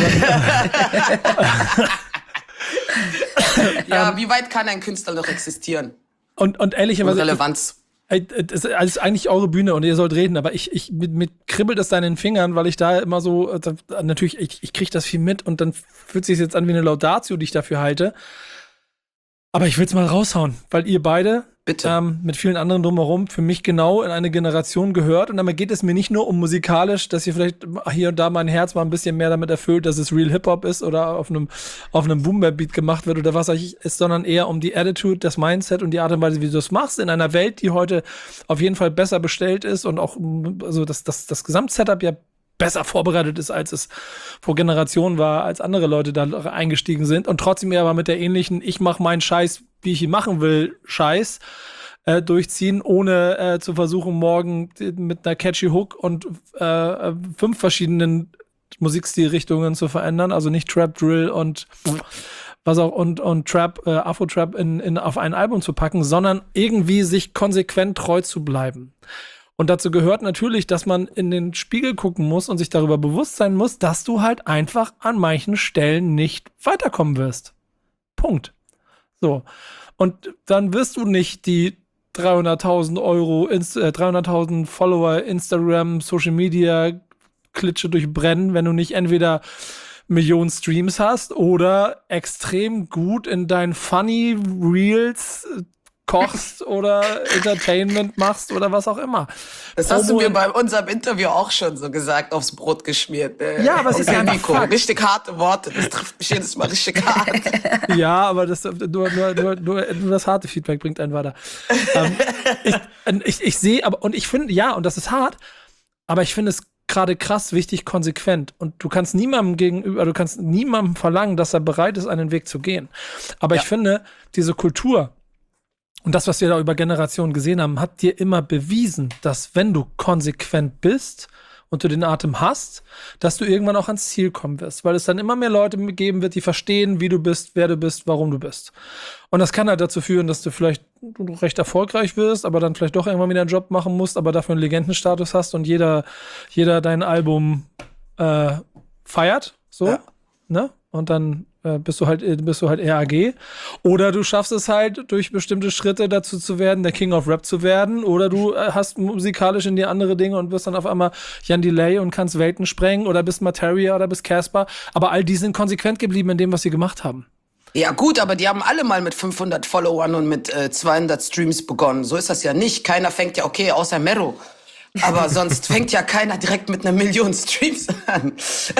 S6: Ja, wie weit kann ein Künstler noch existieren?
S3: Und, und
S6: Und
S3: ehrlicherweise,
S6: Relevanz.
S3: ey, das ist eigentlich eure Bühne und ihr sollt reden, aber ich, ich mit, mit kribbelt es da in den Fingern, weil ich da immer so, äh, da, natürlich, ich, ich kriege das viel mit und dann fühlt sich jetzt an wie eine Laudatio, die ich dafür halte. Aber ich will es mal raushauen, weil ihr beide
S6: Bitte.
S3: ähm, mit vielen anderen drumherum für mich genau in eine Generation gehört. Und damit geht es mir nicht nur um musikalisch, dass ihr vielleicht hier und da mein Herz mal ein bisschen mehr damit erfüllt, dass es Real Hip-Hop ist oder auf einem auf einem Boom-Bap-Beat gemacht wird oder was auch ich ist, sondern eher um die Attitude, das Mindset und die Art und Weise, wie du das machst, in einer Welt, die heute auf jeden Fall besser bestellt ist und auch also das, das, das Gesamtsetup ja besser vorbereitet ist, als es vor Generationen war, als andere Leute da eingestiegen sind und trotzdem aber mit der ähnlichen, ich mach meinen Scheiß, wie ich ihn machen will, Scheiß äh, durchziehen, ohne äh, zu versuchen, morgen mit einer catchy Hook und äh, fünf verschiedenen Musikstilrichtungen zu verändern, also nicht Trap, Drill und was auch und, und Trap, äh, Afro-Trap in, in, auf ein Album zu packen, sondern irgendwie sich konsequent treu zu bleiben. Und dazu gehört natürlich, dass man in den Spiegel gucken muss und sich darüber bewusst sein muss, dass du halt einfach an manchen Stellen nicht weiterkommen wirst. Punkt. So. Und dann wirst du nicht die dreihunderttausend Euro, Inst- äh, dreihunderttausend Follower, Instagram, Social Media Klitsche durchbrennen, wenn du nicht entweder Millionen Streams hast oder extrem gut in deinen Funny Reels kochst oder Entertainment machst oder was auch immer.
S6: Das hast
S3: Homo-
S6: du mir bei unserem Interview auch schon so gesagt, aufs Brot geschmiert. Äh,
S3: Ja, aber es ist ja einfach
S6: Nico.
S3: Fakt.
S6: Richtig harte Worte, das trifft mich jedes Mal richtig hart.
S3: Ja, aber das, nur, nur, nur, nur, nur das harte Feedback bringt einen weiter. ähm, ich ich, ich sehe, aber, und ich finde, ja, und das ist hart, aber ich finde es gerade krass wichtig, konsequent. Und du kannst niemandem gegenüber, du kannst niemandem verlangen, dass er bereit ist, einen Weg zu gehen. Aber
S6: Ja.
S3: ich finde, diese Kultur und das, was wir da über Generationen gesehen haben, hat dir immer bewiesen, dass wenn du konsequent bist und du den Atem hast, dass du irgendwann auch ans Ziel kommen wirst, weil es dann immer mehr Leute geben wird, die verstehen, wie du bist, wer du bist, warum du bist. Und das kann halt dazu führen, dass du vielleicht recht erfolgreich wirst, aber dann vielleicht doch irgendwann wieder einen Job machen musst, aber dafür einen Legendenstatus hast und jeder, jeder dein Album äh, feiert, so,
S6: Ja.
S3: ne? Und dann äh, bist du halt äh, bist du halt R A G. Oder du schaffst es halt durch bestimmte Schritte dazu zu werden, der King of Rap zu werden. Oder du äh, hast musikalisch in dir andere Dinge und wirst dann auf einmal Jan Delay und kannst Welten sprengen oder bist Materia oder bist Casper. Aber all die sind konsequent geblieben in dem, was sie gemacht haben.
S6: Ja gut, aber die haben alle mal mit fünfhundert Followern und mit äh, zweihundert Streams begonnen. So ist das ja nicht. Keiner fängt ja, okay, außer Mero. Aber sonst fängt ja keiner direkt mit einer Million Streams an.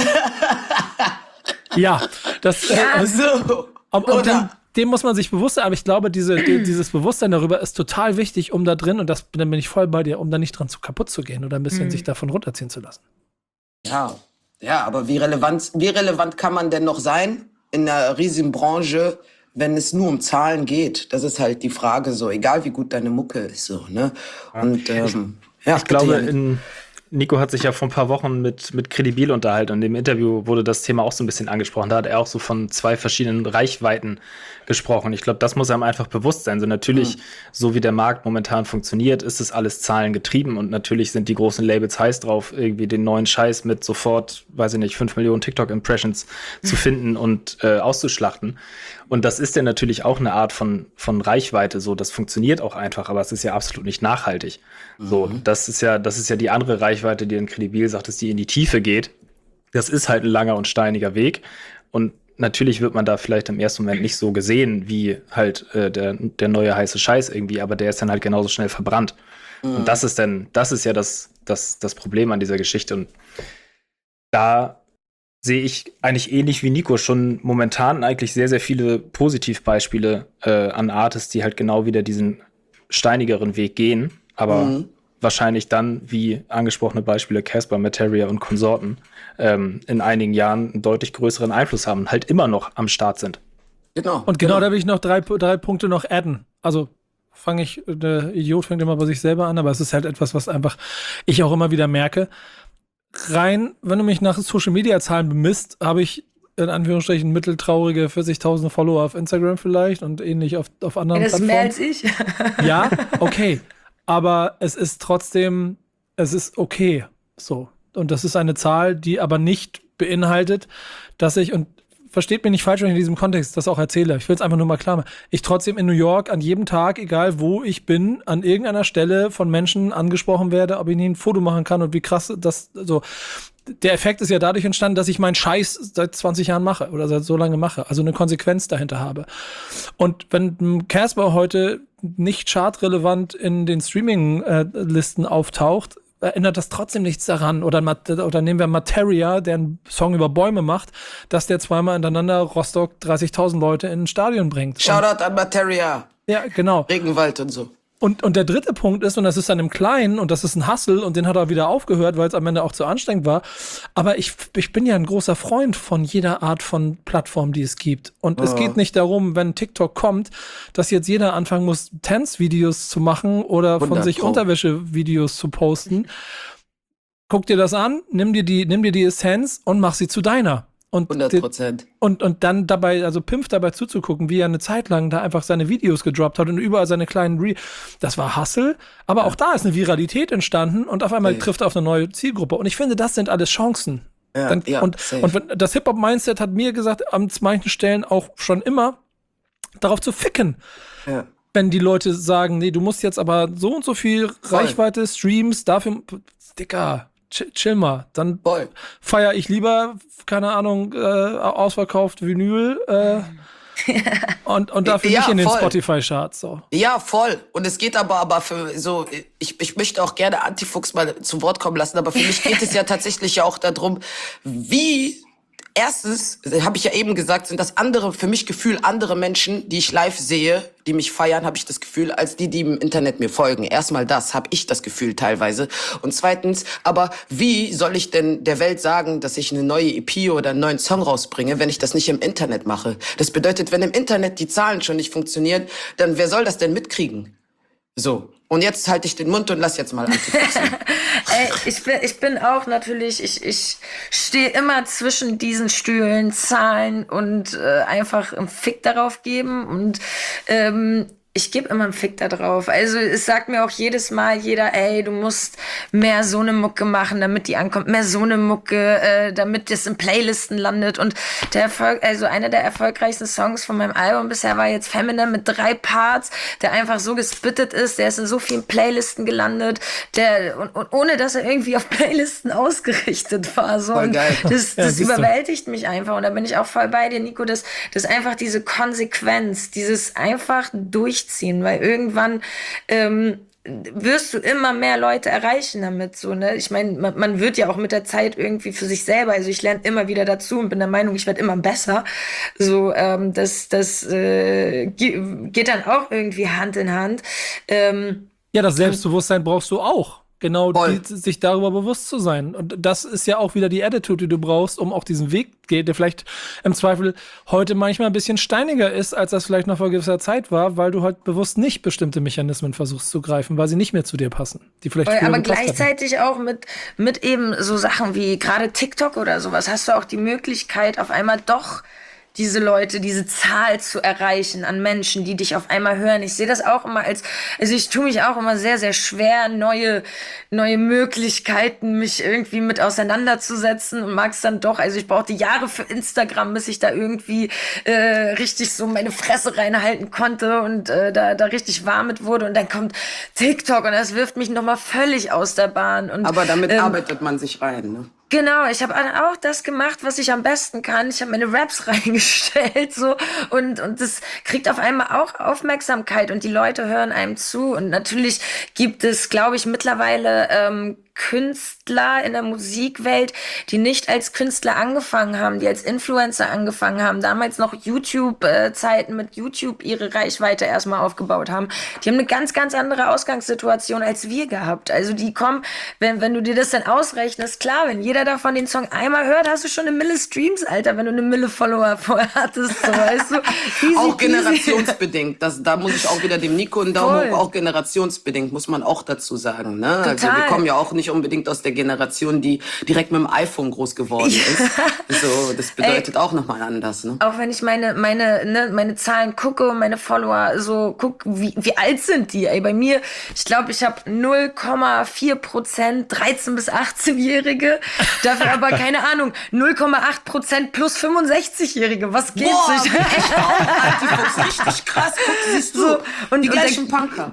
S3: Ja, das äh,
S5: Ja,
S6: So.
S3: Und, und
S6: Oder?
S3: dem, dem muss man sich bewusst sein, aber ich glaube, diese, die, dieses Bewusstsein darüber ist total wichtig, um da drin, und das, dann bin ich voll bei dir, um da nicht dran zu kaputt zu gehen oder ein bisschen sich davon runterziehen zu lassen.
S6: Ja, ja, aber wie relevant, wie relevant kann man denn noch sein in einer riesigen Branche, wenn es nur um Zahlen geht? Das ist halt die Frage so, egal wie gut deine Mucke ist, so, ne? Und, ähm, ja,
S4: Ich glaube,
S6: bitte, Janik.
S4: in, Nico hat sich ja vor ein paar Wochen mit, mit Credibil unterhalten und im Interview wurde das Thema auch so ein bisschen angesprochen. Da hat er auch so von zwei verschiedenen Reichweiten gesprochen. Ich glaube, das muss einem einfach bewusst sein. So natürlich, mhm. so wie der Markt momentan funktioniert, ist es alles zahlengetrieben und natürlich sind die großen Labels heiß drauf, irgendwie den neuen Scheiß mit sofort, weiß ich nicht, fünf Millionen TikTok-Impressions zu finden und äh, auszuschlachten. Und das ist ja natürlich auch eine Art von, von Reichweite, so, das funktioniert auch einfach, aber es ist ja absolut nicht nachhaltig. Mhm. So, das ist ja, das ist ja die andere Reichweite, die in Credibil sagt, dass die in die Tiefe geht. Das ist halt ein langer und steiniger Weg. Und natürlich wird man da vielleicht im ersten Moment nicht so gesehen, wie halt äh, der, der neue heiße Scheiß irgendwie, aber der ist dann halt genauso schnell verbrannt. Mhm. Und das ist dann, das ist ja das, das, das Problem an dieser Geschichte. Und da sehe ich eigentlich ähnlich wie Nico schon momentan eigentlich sehr, sehr viele Positivbeispiele äh, an Artists, die halt genau wieder diesen steinigeren Weg gehen, aber mhm. wahrscheinlich dann, wie angesprochene Beispiele Casper, Materia und Konsorten, ähm, in einigen Jahren einen deutlich größeren Einfluss haben und halt immer noch am Start sind.
S6: Genau.
S3: Und genau,
S6: genau.
S3: da will ich noch drei, drei Punkte noch adden. Also fange ich, der Idiot fängt immer bei sich selber an, aber es ist halt etwas, was einfach ich auch immer wieder merke. Rein, wenn du mich nach Social-Media-Zahlen bemisst, habe ich in Anführungsstrichen mitteltraurige vierzigtausend Follower auf Instagram vielleicht und ähnlich auf, auf anderen
S5: das
S3: Plattformen.
S5: Das ist mehr als ich.
S3: Ja, okay. Aber es ist trotzdem, es ist okay. So. Und das ist eine Zahl, die aber nicht beinhaltet, dass ich, und versteht mich nicht falsch, wenn ich in diesem Kontext das auch erzähle. Ich will es einfach nur mal klar machen. Ich trotzdem in New York an jedem Tag, egal wo ich bin, an irgendeiner Stelle von Menschen angesprochen werde, ob ich ihnen ein Foto machen kann und wie krass das so. Der Effekt ist ja dadurch entstanden, dass ich meinen Scheiß seit zwanzig Jahren mache oder seit so lange mache. Also eine Konsequenz dahinter habe. Und wenn Casper heute nicht chartrelevant in den Streaming-Listen auftaucht, ändert das trotzdem nichts daran. Oder, oder nehmen wir Materia, der einen Song über Bäume macht, dass der zweimal hintereinander Rostock dreißigtausend Leute in ein Stadion bringt.
S6: Shoutout an Materia.
S3: Ja, genau.
S6: Regenwald und so.
S3: Und, und der dritte Punkt ist, und das ist dann im Kleinen, und das ist ein Hustle, und den hat er wieder aufgehört, weil es am Ende auch zu anstrengend war. Aber ich, ich bin ja ein großer Freund von jeder Art von Plattform, die es gibt. Und oh. es geht nicht darum, wenn TikTok kommt, dass jetzt jeder anfangen muss, Tanzvideos zu machen oder von sich Unterwäsche-Videos zu posten. Guck dir das an, nimm dir die, nimm dir die Essenz und mach sie zu deiner. Und
S6: hundert Prozent.
S3: Und, und dann dabei, also Pimpf dabei zuzugucken, wie er eine Zeit lang da einfach seine Videos gedroppt hat und überall seine kleinen Re- Das war Hustle, aber ja. auch da ist eine Viralität entstanden und auf einmal ja. trifft er auf eine neue Zielgruppe. Und ich finde, das sind alles Chancen.
S6: Ja,
S3: dann,
S6: ja,
S3: und, und das Hip-Hop-Mindset hat mir gesagt, an manchen Stellen auch schon immer, darauf zu ficken.
S6: Ja.
S3: Wenn die Leute sagen, nee, du musst jetzt aber so und so viel
S6: Voll.
S3: Reichweite, Streams, dafür, Dicker, Chill, chill mal, dann feiere ich lieber, keine Ahnung, äh, ausverkauft Vinyl äh, und, und dafür
S6: ja,
S3: nicht in den
S6: voll.
S3: Spotify-Charts. So.
S6: Ja, voll. Und es geht aber, aber für so, ich, ich möchte auch gerne Antifuchs mal zu Wort kommen lassen, aber für mich geht es ja tatsächlich ja auch darum, wie erstens, habe ich ja eben gesagt, sind das andere, für mich Gefühl, andere Menschen, die ich live sehe, die mich feiern, habe ich das Gefühl, als die, die im Internet mir folgen. Erstmal das, habe ich das Gefühl teilweise. Und zweitens, aber wie soll ich denn der Welt sagen, dass ich eine neue E P oder einen neuen Song rausbringe, wenn ich das nicht im Internet mache? Das bedeutet, wenn im Internet die Zahlen schon nicht funktionieren, dann wer soll das denn mitkriegen? So. Und jetzt halte ich den Mund und lass jetzt mal Antifuchsen.
S5: Ey, ich bin, ich bin auch natürlich, ich, ich stehe immer zwischen diesen Stühlen, Zahlen und äh, einfach einen Fick darauf geben und ähm, ich gebe immer einen Fick da drauf. Also es sagt mir auch jedes Mal jeder, ey, du musst mehr so eine Mucke machen, damit die ankommt, mehr so eine Mucke, äh, damit das in Playlisten landet. Und der Erfolg, also einer der erfolgreichsten Songs von meinem Album bisher war jetzt Feminine mit drei Parts, der einfach so gespittet ist, der ist in so vielen Playlisten gelandet, der und, und ohne dass er irgendwie auf Playlisten ausgerichtet war. So.
S6: Voll
S5: Und
S6: geil.
S5: das,
S3: Ja,
S5: das
S3: siehst du.
S5: überwältigt mich einfach. Und da bin ich auch voll bei dir, Nico, dass das einfach diese Konsequenz, dieses einfach durch ziehen, weil irgendwann ähm, wirst du immer mehr Leute erreichen damit, so, ne? Ich meine, man, man wird ja auch mit der Zeit irgendwie für sich selber, also ich lerne immer wieder dazu und bin der Meinung, ich werde immer besser, so, ähm, das, das äh, geht dann auch irgendwie Hand in Hand. Ähm,
S3: Ja, das Selbstbewusstsein brauchst du auch. Genau,
S6: Voll.
S3: die, sich darüber bewusst zu sein. Und das ist ja auch wieder die Attitude, die du brauchst, um auch diesen Weg geht, der vielleicht im Zweifel heute manchmal ein bisschen steiniger ist, als das vielleicht noch vor gewisser Zeit war, weil du halt bewusst nicht bestimmte Mechanismen versuchst zu greifen, weil sie nicht mehr zu dir passen, die vielleicht früher
S5: Aber
S3: gepasst hatten.
S5: gleichzeitig auch mit, mit eben so Sachen wie gerade TikTok oder sowas hast du auch die Möglichkeit, auf einmal doch diese Leute, diese Zahl zu erreichen an Menschen, die dich auf einmal hören. Ich sehe das auch immer als, also ich tue mich auch immer sehr, sehr schwer, neue, neue Möglichkeiten, mich irgendwie mit auseinanderzusetzen und mag es dann doch. Also ich brauchte Jahre für Instagram, bis ich da irgendwie äh, richtig so meine Fresse reinhalten konnte und äh, da, da richtig warm mit wurde. Und dann kommt TikTok und das wirft mich nochmal völlig aus der Bahn. Und,
S6: Aber damit
S5: ähm,
S6: arbeitet man sich rein, ne?
S5: Genau, ich habe auch das gemacht, was ich am besten kann. Ich habe meine Raps reingestellt so und und das kriegt auf einmal auch Aufmerksamkeit und die Leute hören einem zu. Und natürlich gibt es, glaube ich, mittlerweile ähm, Künstler in der Musikwelt, die nicht als Künstler angefangen haben, die als Influencer angefangen haben, damals noch YouTube-Zeiten mit YouTube ihre Reichweite erstmal aufgebaut haben. Die haben eine ganz, ganz andere Ausgangssituation als wir gehabt. Also die kommen, wenn, wenn du dir das dann ausrechnest, klar, wenn jeder davon den Song einmal hört, hast du schon eine Mille Streams, Alter, wenn du eine Mille Follower vorher hattest, so, weißt du. Easy,
S6: Auch
S5: easy.
S6: generationsbedingt. Das, da muss ich auch wieder dem Nico einen Daumen
S5: Voll.
S6: hoch, auch generationsbedingt, muss man auch dazu sagen. Ne? Also wir
S5: Total.
S6: kommen ja auch nicht unbedingt aus der Generation, die direkt mit dem iPhone groß geworden ist. So, das bedeutet auch nochmal anders. Ne?
S5: Auch wenn ich meine, meine, ne, meine Zahlen gucke und meine Follower so guck, wie, wie alt sind die? Ey, bei mir, ich glaube, ich habe null Komma vier Prozent dreizehn- bis achtzehnjährige, dafür aber, keine Ahnung, null Komma acht Prozent plus fünfundsechzigjährige. Was geht
S6: Boah,
S5: sich?
S6: echt auch, Antifuchs, richtig krass. Guck, siehst du,
S5: So, und-
S6: die
S5: und
S6: gleichen
S5: der-
S6: Punker.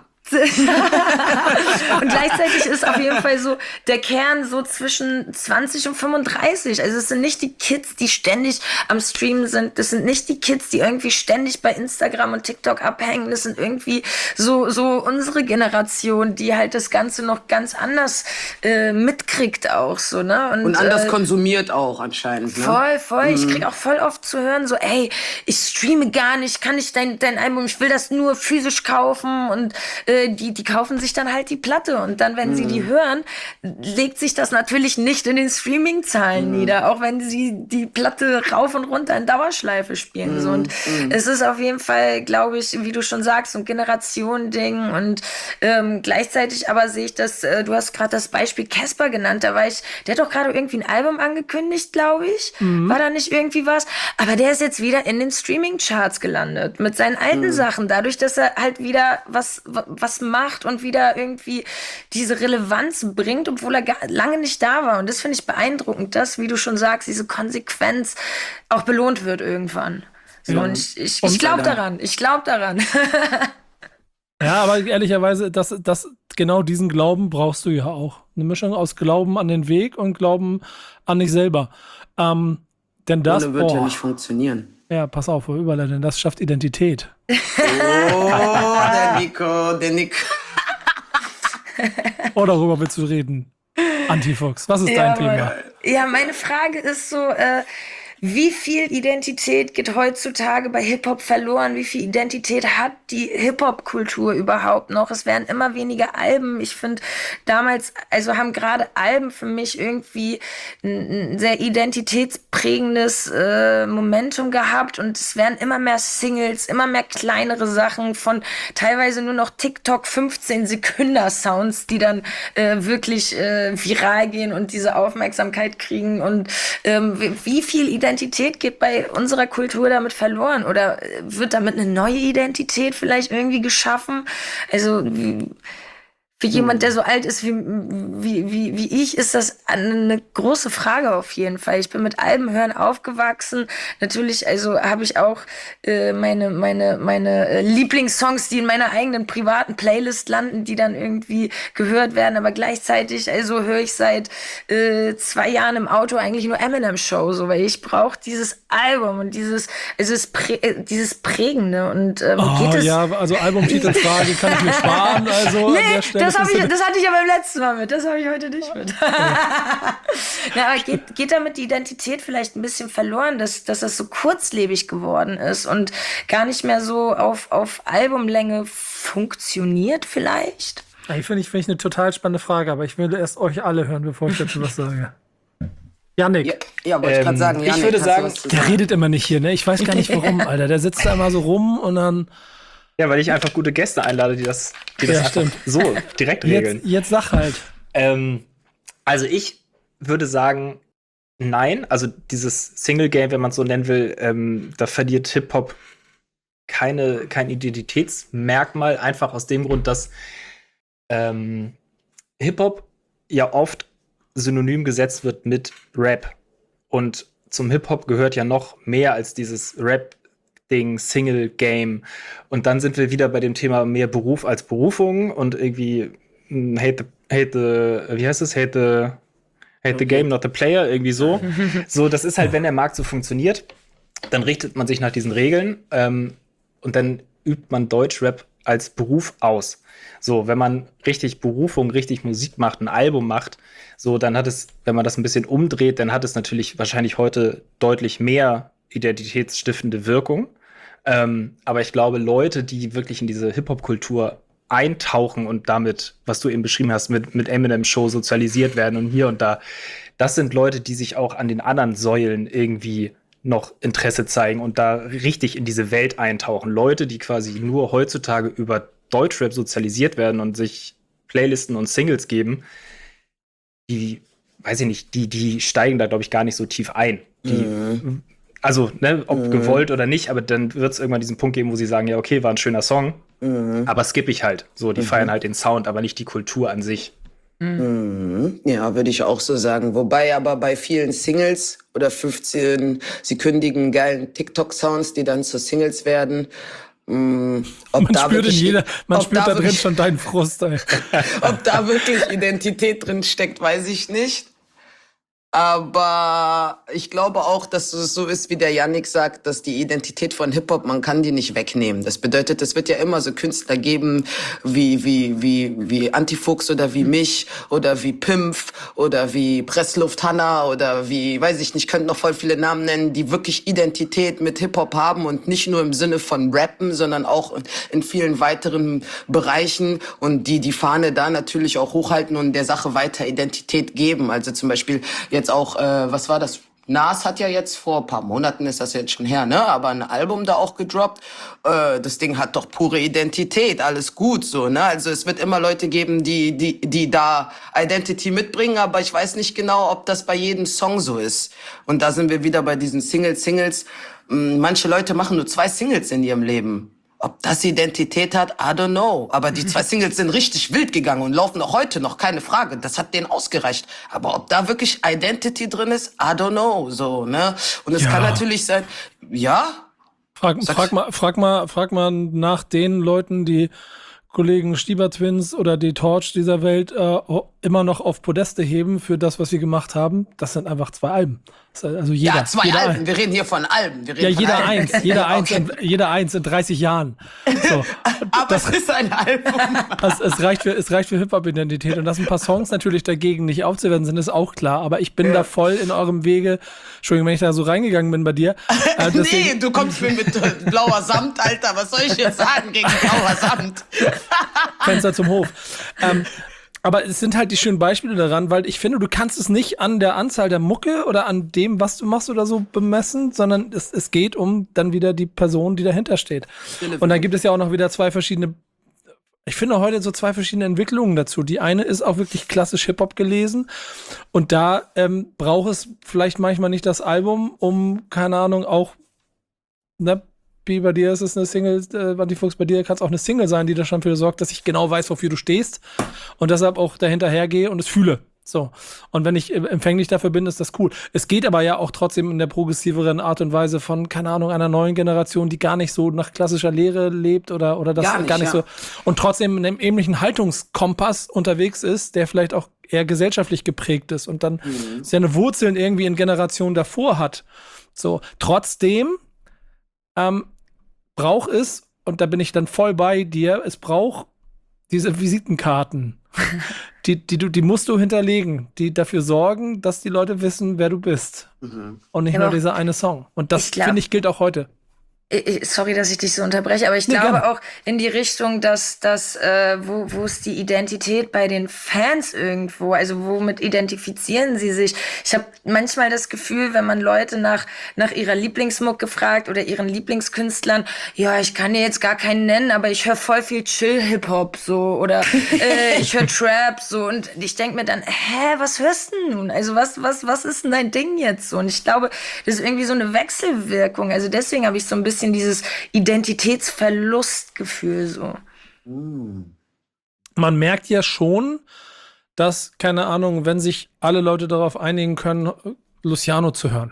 S5: Und gleichzeitig ist auf jeden Fall so der Kern so zwischen zwanzig und fünfunddreißig. Also es sind nicht die Kids, die ständig am Streamen sind. Das sind nicht die Kids, die irgendwie ständig bei Instagram und TikTok abhängen. Das sind irgendwie so, so unsere Generation, die halt das Ganze noch ganz anders äh, mitkriegt auch so, ne? Und,
S6: Und anders
S5: äh,
S6: konsumiert auch anscheinend. Ne?
S5: Voll, voll. Ich krieg auch voll oft zu hören, so, ey, ich streame gar nicht, kann ich dein, dein Album, ich will das nur physisch kaufen und äh, die, die kaufen sich dann halt die Platte und dann, wenn sie die hören, legt sich das natürlich nicht in den Streaming-Zahlen nieder, auch wenn sie die Platte rauf und runter in Dauerschleife spielen. So. Und es ist auf jeden Fall, glaube ich, wie du schon sagst, so ein Generationending und ähm, gleichzeitig aber sehe ich das, äh, du hast gerade das Beispiel Casper genannt, da war ich, der hat doch gerade irgendwie ein Album angekündigt, glaube ich. War da nicht irgendwie was? Aber der ist jetzt wieder in den Streaming-Charts gelandet mit seinen alten Sachen, dadurch, dass er halt wieder was, was macht und wieder irgendwie diese Relevanz bringt, obwohl er gar, lange nicht da war. Und das finde ich beeindruckend, dass, wie du schon sagst, diese Konsequenz auch belohnt wird irgendwann. So,
S3: Ja.
S5: und ich, ich,
S3: Und-
S5: ich glaube daran, ich glaube daran.
S3: Ja, aber ehrlicherweise, das, das, genau diesen Glauben brauchst du ja auch. Eine Mischung aus Glauben an den Weg und Glauben an dich selber. Ähm, denn das,
S6: Ohne wird ja
S3: boah,
S6: nicht funktionieren.
S3: ja, pass auf, Überleiter, denn das schafft Identität.
S6: Oh, der Nico, der Nico.
S3: Oh, darüber willst du reden. Antifuchs, was ist dein
S5: Ja,
S3: Thema?
S5: Mann. Ja, meine Frage ist so, äh, wie viel Identität geht heutzutage bei Hip-Hop verloren? Wie viel Identität hat die Hip-Hop-Kultur überhaupt noch? Es werden immer weniger Alben. Ich finde, damals, also haben gerade Alben für mich irgendwie ein, ein sehr identitätsprägendes äh, Momentum gehabt und es werden immer mehr Singles, immer mehr kleinere Sachen von teilweise nur noch TikTok fünfzehn Sekunden Sounds, die dann äh, wirklich äh, viral gehen und diese Aufmerksamkeit kriegen. Und ähm, wie, wie viel Identität geht bei unserer Kultur damit verloren? Oder äh, wird damit eine neue Identität vielleicht irgendwie geschaffen? Also wie, für jemand, der so alt ist wie, wie, wie, wie ich, ist das eine große Frage auf jeden Fall. Ich bin mit Alben hören aufgewachsen. Natürlich, also habe ich auch äh, meine, meine, meine äh, Lieblingssongs, die in meiner eigenen privaten Playlist landen, die dann irgendwie gehört werden. Aber gleichzeitig, also höre ich seit äh, zwei Jahren im Auto eigentlich nur Eminem Show, so, weil ich brauche dieses Album und dieses, also das Prä äh, dieses Prägende. Und ähm,
S3: Oh,
S5: geht es?
S3: ja, also Albumtitelfrage kann ich mir sparen. Also an
S5: Nee,
S3: der Stelle
S5: das, hab
S3: bist
S5: ich,
S3: du-
S5: das hatte ich ja beim letzten Mal mit. Das habe ich heute nicht mit. Na, aber geht, geht damit die Identität vielleicht ein bisschen verloren, dass, dass das so kurzlebig geworden ist und gar nicht mehr so auf, auf Albumlänge funktioniert vielleicht?
S3: Ey, finde ich, find ich eine total spannende Frage, aber ich will erst euch alle hören, bevor ich dazu was sage. Yannick.
S6: Ja, ja wollte ich
S4: Ähm,
S6: gerade sagen.
S4: ich
S6: Janik,
S4: würde
S6: hast du
S4: sagen,
S6: was zu
S3: Der
S6: sagen?
S3: redet immer nicht hier, ne? Ich weiß gar nicht warum, Alter. Der sitzt da immer so rum und dann.
S4: Ja, weil ich einfach gute Gäste einlade, die das, die das
S3: Ja,
S4: einfach
S3: stimmt.
S4: so direkt regeln.
S3: Jetzt, jetzt sag halt.
S4: Ähm, also ich würde sagen, nein. Also dieses Single-Game, wenn man es so nennen will, ähm, da verliert Hip-Hop keine, kein Identitätsmerkmal. Einfach aus dem Grund, dass ähm, Hip-Hop ja oft synonym gesetzt wird mit Rap. Und zum Hip-Hop gehört ja noch mehr als dieses Rap-Ding, Single-Game. Und dann sind wir wieder bei dem Thema mehr Beruf als Berufung und irgendwie mh, hate the, hate the, wie heißt es? Hate the, hate the game, not the player, irgendwie so. So, das ist halt, wenn der Markt so funktioniert, dann richtet man sich nach diesen Regeln ähm, und dann übt man Deutschrap als Beruf aus. So, wenn man richtig Berufung, richtig Musik macht, ein Album macht, so, dann hat es, wenn man das ein bisschen umdreht, dann hat es natürlich wahrscheinlich heute deutlich mehr identitätsstiftende Wirkung. Ähm, aber ich glaube, Leute, die wirklich in diese Hip-Hop-Kultur eintauchen und damit, was du eben beschrieben hast, mit, mit Eminem-Show sozialisiert werden und hier und da, das sind Leute, die sich auch an den anderen Säulen irgendwie noch Interesse zeigen und da richtig in diese Welt eintauchen. Leute, die quasi nur heutzutage über Deutschrap sozialisiert werden und sich Playlisten und Singles geben, die, weiß ich nicht, die, die steigen da, glaube ich, gar nicht so tief ein. Die,
S6: Mhm.
S4: Also, ne, ob
S6: Mhm.
S4: gewollt oder nicht, aber dann wird es irgendwann diesen Punkt geben, wo sie sagen, ja, okay, war ein schöner Song,
S6: Mhm.
S4: aber skippe ich halt. So, die
S6: Mhm.
S4: feiern halt den Sound, aber nicht die Kultur an sich.
S6: Mhm. Ja, würde ich auch so sagen. Wobei aber bei vielen Singles oder fünfzehn-sekündigen geilen TikTok-Sounds, die dann zu Singles werden, mh, ob
S3: Man
S6: da
S3: spürt in
S6: wirklich,
S3: jeder, man
S6: ob
S3: spürt da drin
S6: wirklich,
S3: schon deinen Frust, ey.
S6: ob da wirklich Identität drin steckt, weiß ich nicht. Aber ich glaube auch, dass es so ist, wie der Yannick sagt, dass die Identität von Hip-Hop, man kann die nicht wegnehmen. Das bedeutet, es wird ja immer so Künstler geben, wie, wie, wie, wie Antifuchs oder wie mich oder wie Pimpf oder wie Pressluft Hanna oder wie, weiß ich nicht, ich könnte noch voll viele Namen nennen, die wirklich Identität mit Hip-Hop haben und nicht nur im Sinne von Rappen, sondern auch in vielen weiteren Bereichen und die die Fahne da natürlich auch hochhalten und der Sache weiter Identität geben. Also zum Beispiel jetzt auch, äh, was war das? Nas hat ja jetzt vor ein paar Monaten, ist das jetzt schon her, ne? Aber ein Album da auch gedroppt. Äh, das Ding hat doch pure Identität, alles gut so, ne? Also es wird immer Leute geben, die die die da Identity mitbringen, aber ich weiß nicht genau, ob das bei jedem Song so ist. Und da sind wir wieder bei diesen Singles, Singles. Mh, manche Leute machen nur zwei Singles in ihrem Leben. Ob das Identität hat, I don't know. Aber die zwei Singles sind richtig wild gegangen und laufen auch heute noch, keine Frage. Das hat denen ausgereicht. Aber ob da wirklich Identity drin ist, I don't know. So, ne? Und es
S3: Ja.
S6: kann natürlich sein, ja,
S3: Frag,
S6: Sag's.
S3: frag, mal, frag, mal, frag mal nach den Leuten, die Kollegen Stieber Twins oder die Torch dieser Welt äh, immer noch auf Podeste heben für das, was sie gemacht haben. Das sind einfach zwei Alben. Das ist Also jeder,
S6: ja, zwei
S3: jeder
S6: Alben.
S3: ein.
S6: Wir reden hier von Alben. Wir reden
S3: Ja,
S6: von
S3: jeder
S6: Alben.
S3: eins, jeder eins,
S6: Okay.
S3: in, jeder eins in dreißig Jahren. So.
S6: Aber
S3: das-
S6: es ist ein Album.
S3: Es, es reicht für, es reicht für Hip-Hop-Identität. Und dass ein paar Songs natürlich dagegen nicht aufzuwerten sind, ist auch klar. Aber ich bin da voll in eurem Wege. Entschuldigung, wenn ich da so reingegangen bin bei dir. Äh, deswegen-
S6: Nee, du kommst mir mit äh, blauer Samt, Alter. Was soll ich jetzt sagen gegen blauer Samt?
S3: Fenster zum Hof. Ähm, aber es sind halt die schönen Beispiele daran, weil ich finde, du kannst es nicht an der Anzahl der Mucke oder an dem, was du machst oder so bemessen, sondern es, es geht um dann wieder die Person, die dahinter steht. Und dann gibt es ja auch noch wieder zwei verschiedene, ich finde heute so zwei verschiedene Entwicklungen dazu. Die eine ist auch wirklich klassisch Hip-Hop gelesen und da ähm, braucht es vielleicht manchmal nicht das Album, um, keine Ahnung, auch, ne, wie bei dir ist es eine Single, äh, Antifuchs, bei dir kann es auch eine Single sein, die da schon dafür sorgt, dass ich genau weiß, wofür du stehst und deshalb auch dahinter hergehe und es fühle. So. Und wenn ich äh, empfänglich dafür bin, ist das cool. Es geht aber ja auch trotzdem in der progressiveren Art und Weise von, keine Ahnung, einer neuen Generation, die gar nicht so nach klassischer Lehre lebt oder, oder das
S6: Gar
S3: gar
S6: nicht,
S3: nicht,
S6: ja.
S3: so und trotzdem in einem ähnlichen Haltungskompass unterwegs ist, der vielleicht auch eher gesellschaftlich geprägt ist und dann seine Wurzeln irgendwie in Generationen davor hat. So. Trotzdem ähm, braucht es, und da bin ich dann voll bei dir, es braucht diese Visitenkarten. die, die, du, die musst du hinterlegen, die dafür sorgen, dass die Leute wissen, wer du bist. Und nicht
S5: Ja,
S3: nur
S5: aber
S3: dieser eine Song. Und das,
S5: ich glaub-
S3: finde ich, gilt auch heute.
S5: Sorry, dass ich dich so unterbreche, aber ich
S3: Nee,
S5: glaube
S3: gerne.
S5: auch in die Richtung, dass, dass äh, wo, wo ist die Identität bei den Fans irgendwo? Also womit identifizieren sie sich? Ich habe manchmal das Gefühl, wenn man Leute nach, nach ihrer Lieblingsmucke fragt oder ihren Lieblingskünstlern, ja, ich kann dir jetzt gar keinen nennen, aber ich höre voll viel Chill-Hip-Hop so oder äh, ich höre Trap so und ich denke mir dann, hä, was hörst du nun? Also was, was, was ist denn dein Ding jetzt so? Und ich glaube, das ist irgendwie so eine Wechselwirkung. Also deswegen habe ich so ein bisschen dieses Identitätsverlustgefühl so.
S3: Man merkt ja schon, dass, keine Ahnung, wenn sich alle Leute darauf einigen können, Luciano zu hören,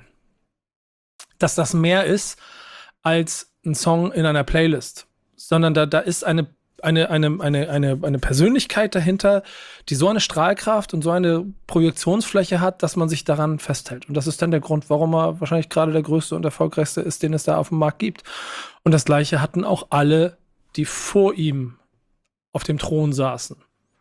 S3: dass das mehr ist als ein Song in einer Playlist, sondern da, da ist eine, eine, eine, eine, eine, eine Persönlichkeit dahinter, die so eine Strahlkraft und so eine Projektionsfläche hat, dass man sich daran festhält. Und das ist dann der Grund, warum er wahrscheinlich gerade der größte und erfolgreichste ist, den es da auf dem Markt gibt. Und das Gleiche hatten auch alle, die vor ihm auf dem Thron saßen.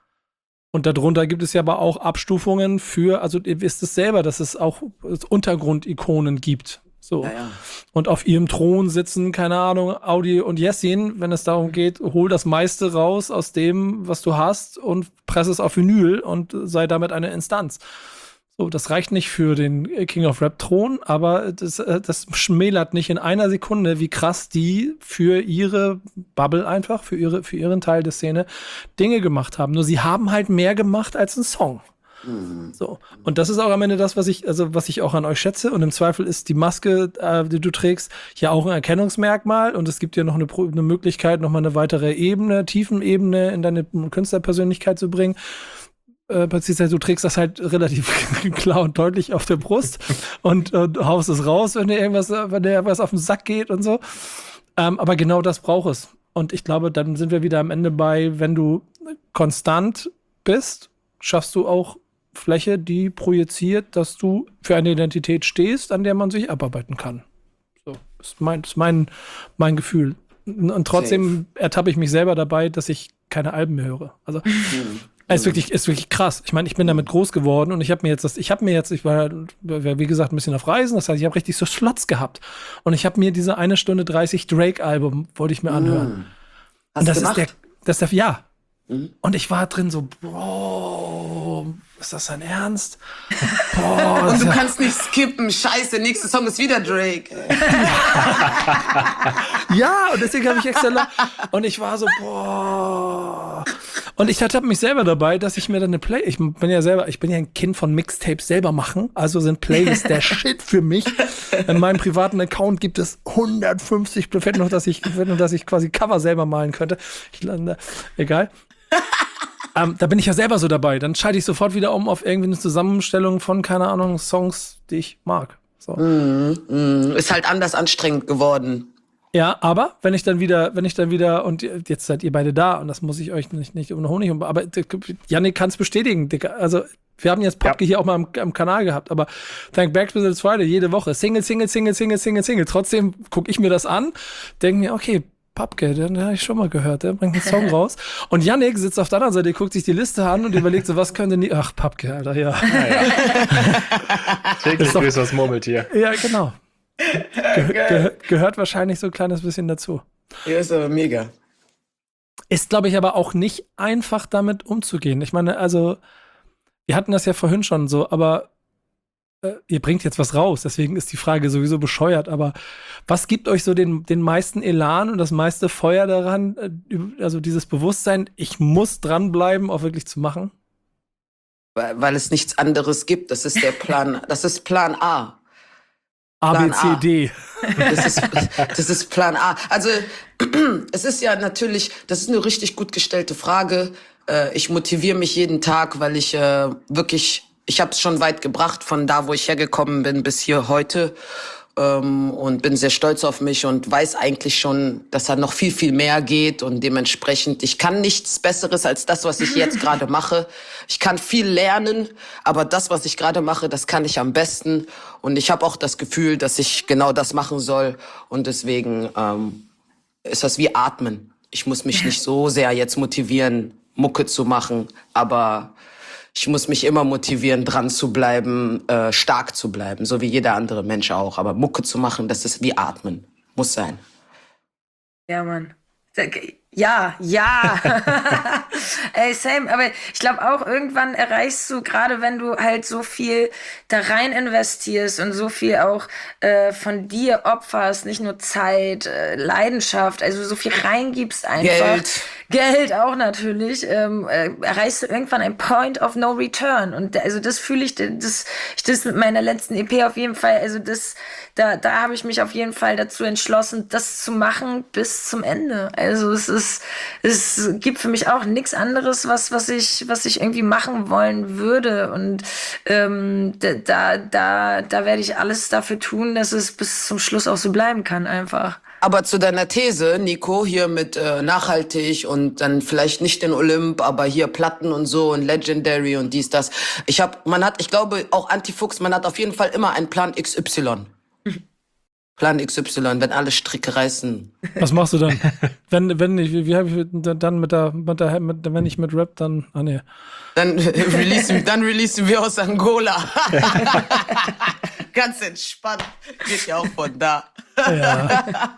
S3: Und darunter gibt es ja aber auch Abstufungen für, also ihr wisst es selber, dass es auch Untergrundikonen gibt. So.
S6: Ja, ja.
S3: Und auf ihrem Thron sitzen, keine Ahnung, Audi und Jessin, wenn es darum geht, hol das meiste raus aus dem, was du hast und presse es auf Vinyl und sei damit eine Instanz. So, das reicht nicht für den King of Rap Thron, aber das, das schmälert nicht in einer Sekunde, wie krass die für ihre Bubble einfach, für ihre, für ihren Teil der Szene Dinge gemacht haben. Nur sie haben halt mehr gemacht als ein Song. So. Und das ist auch am Ende das, was ich, also was ich auch an euch schätze. Und im Zweifel ist die Maske, äh, die du trägst, ja auch ein Erkennungsmerkmal. Und es gibt dir noch eine, eine Möglichkeit, nochmal eine weitere Ebene, Tiefenebene in deine Künstlerpersönlichkeit zu bringen. Äh, du trägst das halt relativ klar und deutlich auf der Brust und, und haust es raus, wenn dir irgendwas, wenn dir irgendwas auf den Sack geht und so. Ähm, aber genau das braucht es. Und ich glaube, dann sind wir wieder am Ende bei, wenn du konstant bist, schaffst du auch Fläche, die projiziert, dass du für eine Identität stehst, an der man sich abarbeiten kann. So, ist mein, ist mein, mein Gefühl. Und trotzdem ertappe ich mich selber dabei, dass ich keine Alben mehr höre. Also, mhm. es ist wirklich, ist wirklich krass. Ich meine, ich bin damit groß geworden und ich habe mir jetzt das, ich habe mir jetzt, ich war, wie gesagt, ein bisschen auf Reisen, das heißt, ich habe richtig so Slots gehabt. Und ich habe mir diese eine Stunde dreißig Drake-Album, wollte ich mir anhören.
S6: Mhm.
S3: Hast und das
S6: du
S3: ist der, das ist der, ja.
S6: Mhm.
S3: Und ich war drin so, Bro, ist das dein Ernst? Boah,
S6: und du
S3: ja.
S6: kannst nicht skippen, scheiße, nächster Song ist wieder Drake.
S3: Ja, und deswegen habe ich extra la- und ich war so, boah. Und ich hatte mich selber dabei, dass ich mir dann eine Play, ich bin ja selber, ich bin ja ein Kind von Mixtapes selber machen, also sind Playlists der Shit für mich. In meinem privaten Account gibt es hundertfünfzig, fällt noch, dass ich, noch, dass ich quasi Cover selber malen könnte. Ich lande, egal. Ähm, da bin ich ja selber so dabei. Dann schalte ich sofort wieder um auf irgendwie eine Zusammenstellung von, keine Ahnung, Songs, die ich mag. So.
S6: Mm, mm, ist halt anders anstrengend geworden.
S3: Ja, aber wenn ich dann wieder, wenn ich dann wieder, und jetzt seid ihr beide da, und das muss ich euch nicht, nicht um den Honig um, aber Yannick kann es bestätigen, Dicker. Also, wir haben jetzt Popke ja. hier auch mal am, am Kanal gehabt, aber Thank Back to the Friday, jede Woche. Single, Single, Single, Single, Single, Single. Trotzdem gucke ich mir das an, denke mir, okay, Popke, den habe ich schon mal gehört, der bringt einen Song raus. Und Yannick sitzt auf der anderen Seite, guckt sich die Liste an und überlegt so, was könnte nie. Ach, Popke, Alter, ja. ja, ja.
S4: Täglich grüßt das Murmeltier.
S3: Ja, genau. Ge- ge- gehört wahrscheinlich so ein kleines bisschen dazu.
S6: Ja, ist aber mega.
S3: Ist, glaube ich, aber auch nicht einfach damit umzugehen. Ich meine, also, wir hatten das ja vorhin schon so, aber äh, ihr bringt jetzt was raus, deswegen ist die Frage sowieso bescheuert, aber was gibt euch so den, den meisten Elan und das meiste Feuer daran, äh, also dieses Bewusstsein, ich muss dranbleiben, auch wirklich zu machen?
S6: Weil, weil es nichts anderes gibt. Das ist der Plan, das ist Plan A.
S3: A, B, C, D.
S6: Das ist, das ist Plan A. Also, es ist ja natürlich, das ist eine richtig gut gestellte Frage. Ich motiviere mich jeden Tag, weil ich äh, wirklich, ich habe es schon weit gebracht, von da, wo ich hergekommen bin, bis hier heute. Ähm, und bin sehr stolz auf mich und weiß eigentlich schon, dass da noch viel, viel mehr geht. Und dementsprechend, ich kann nichts Besseres als das, was ich jetzt gerade mache. Ich kann viel lernen, aber das, was ich gerade mache, das kann ich am besten. Und ich habe auch das Gefühl, dass ich genau das machen soll. Und deswegen ähm, ist das wie Atmen. Ich muss mich nicht so sehr jetzt motivieren, Mucke zu machen, aber ich muss mich immer motivieren, dran zu bleiben, äh, stark zu bleiben, so wie jeder andere Mensch auch. Aber Mucke zu machen, das ist wie Atmen. Muss sein.
S5: Ja, Mann. Ja, ja. Ey, same. Aber ich glaube auch, irgendwann erreichst du, gerade wenn du halt so viel da rein investierst und so viel auch äh, von dir opferst, nicht nur Zeit, äh, Leidenschaft, also so viel reingibst einfach.
S6: Geld.
S5: Geld auch natürlich, ähm, äh, erreichst du irgendwann ein Point of No Return. Und da- also das fühle ich, das, ich das mit meiner letzten E P auf jeden Fall, also das, da, da habe ich mich auf jeden Fall dazu entschlossen, das zu machen bis zum Ende. Also es ist, es gibt für mich auch nichts anderes, was, was ich, was ich irgendwie machen wollen würde. Und ähm, da, da, da, da werde ich alles dafür tun, dass es bis zum Schluss auch so bleiben kann, einfach.
S6: Aber zu deiner These, Nico, hier mit äh, nachhaltig und dann vielleicht nicht den Olymp, aber hier Platten und so und Legendary und dies, das. Ich hab, man hat, ich glaube auch Antifuchs, man hat auf jeden Fall immer einen Plan X Y. Plan X Y, wenn alle Stricke reißen.
S3: Was machst du dann? wenn, wenn ich, wie, wie habe ich dann mit der, mit der, mit, wenn ich mit Rap dann, ah nee.
S6: Dann releasen, dann releasen wir aus Angola. Ganz entspannt. Geht ja auch von da.
S3: Ja,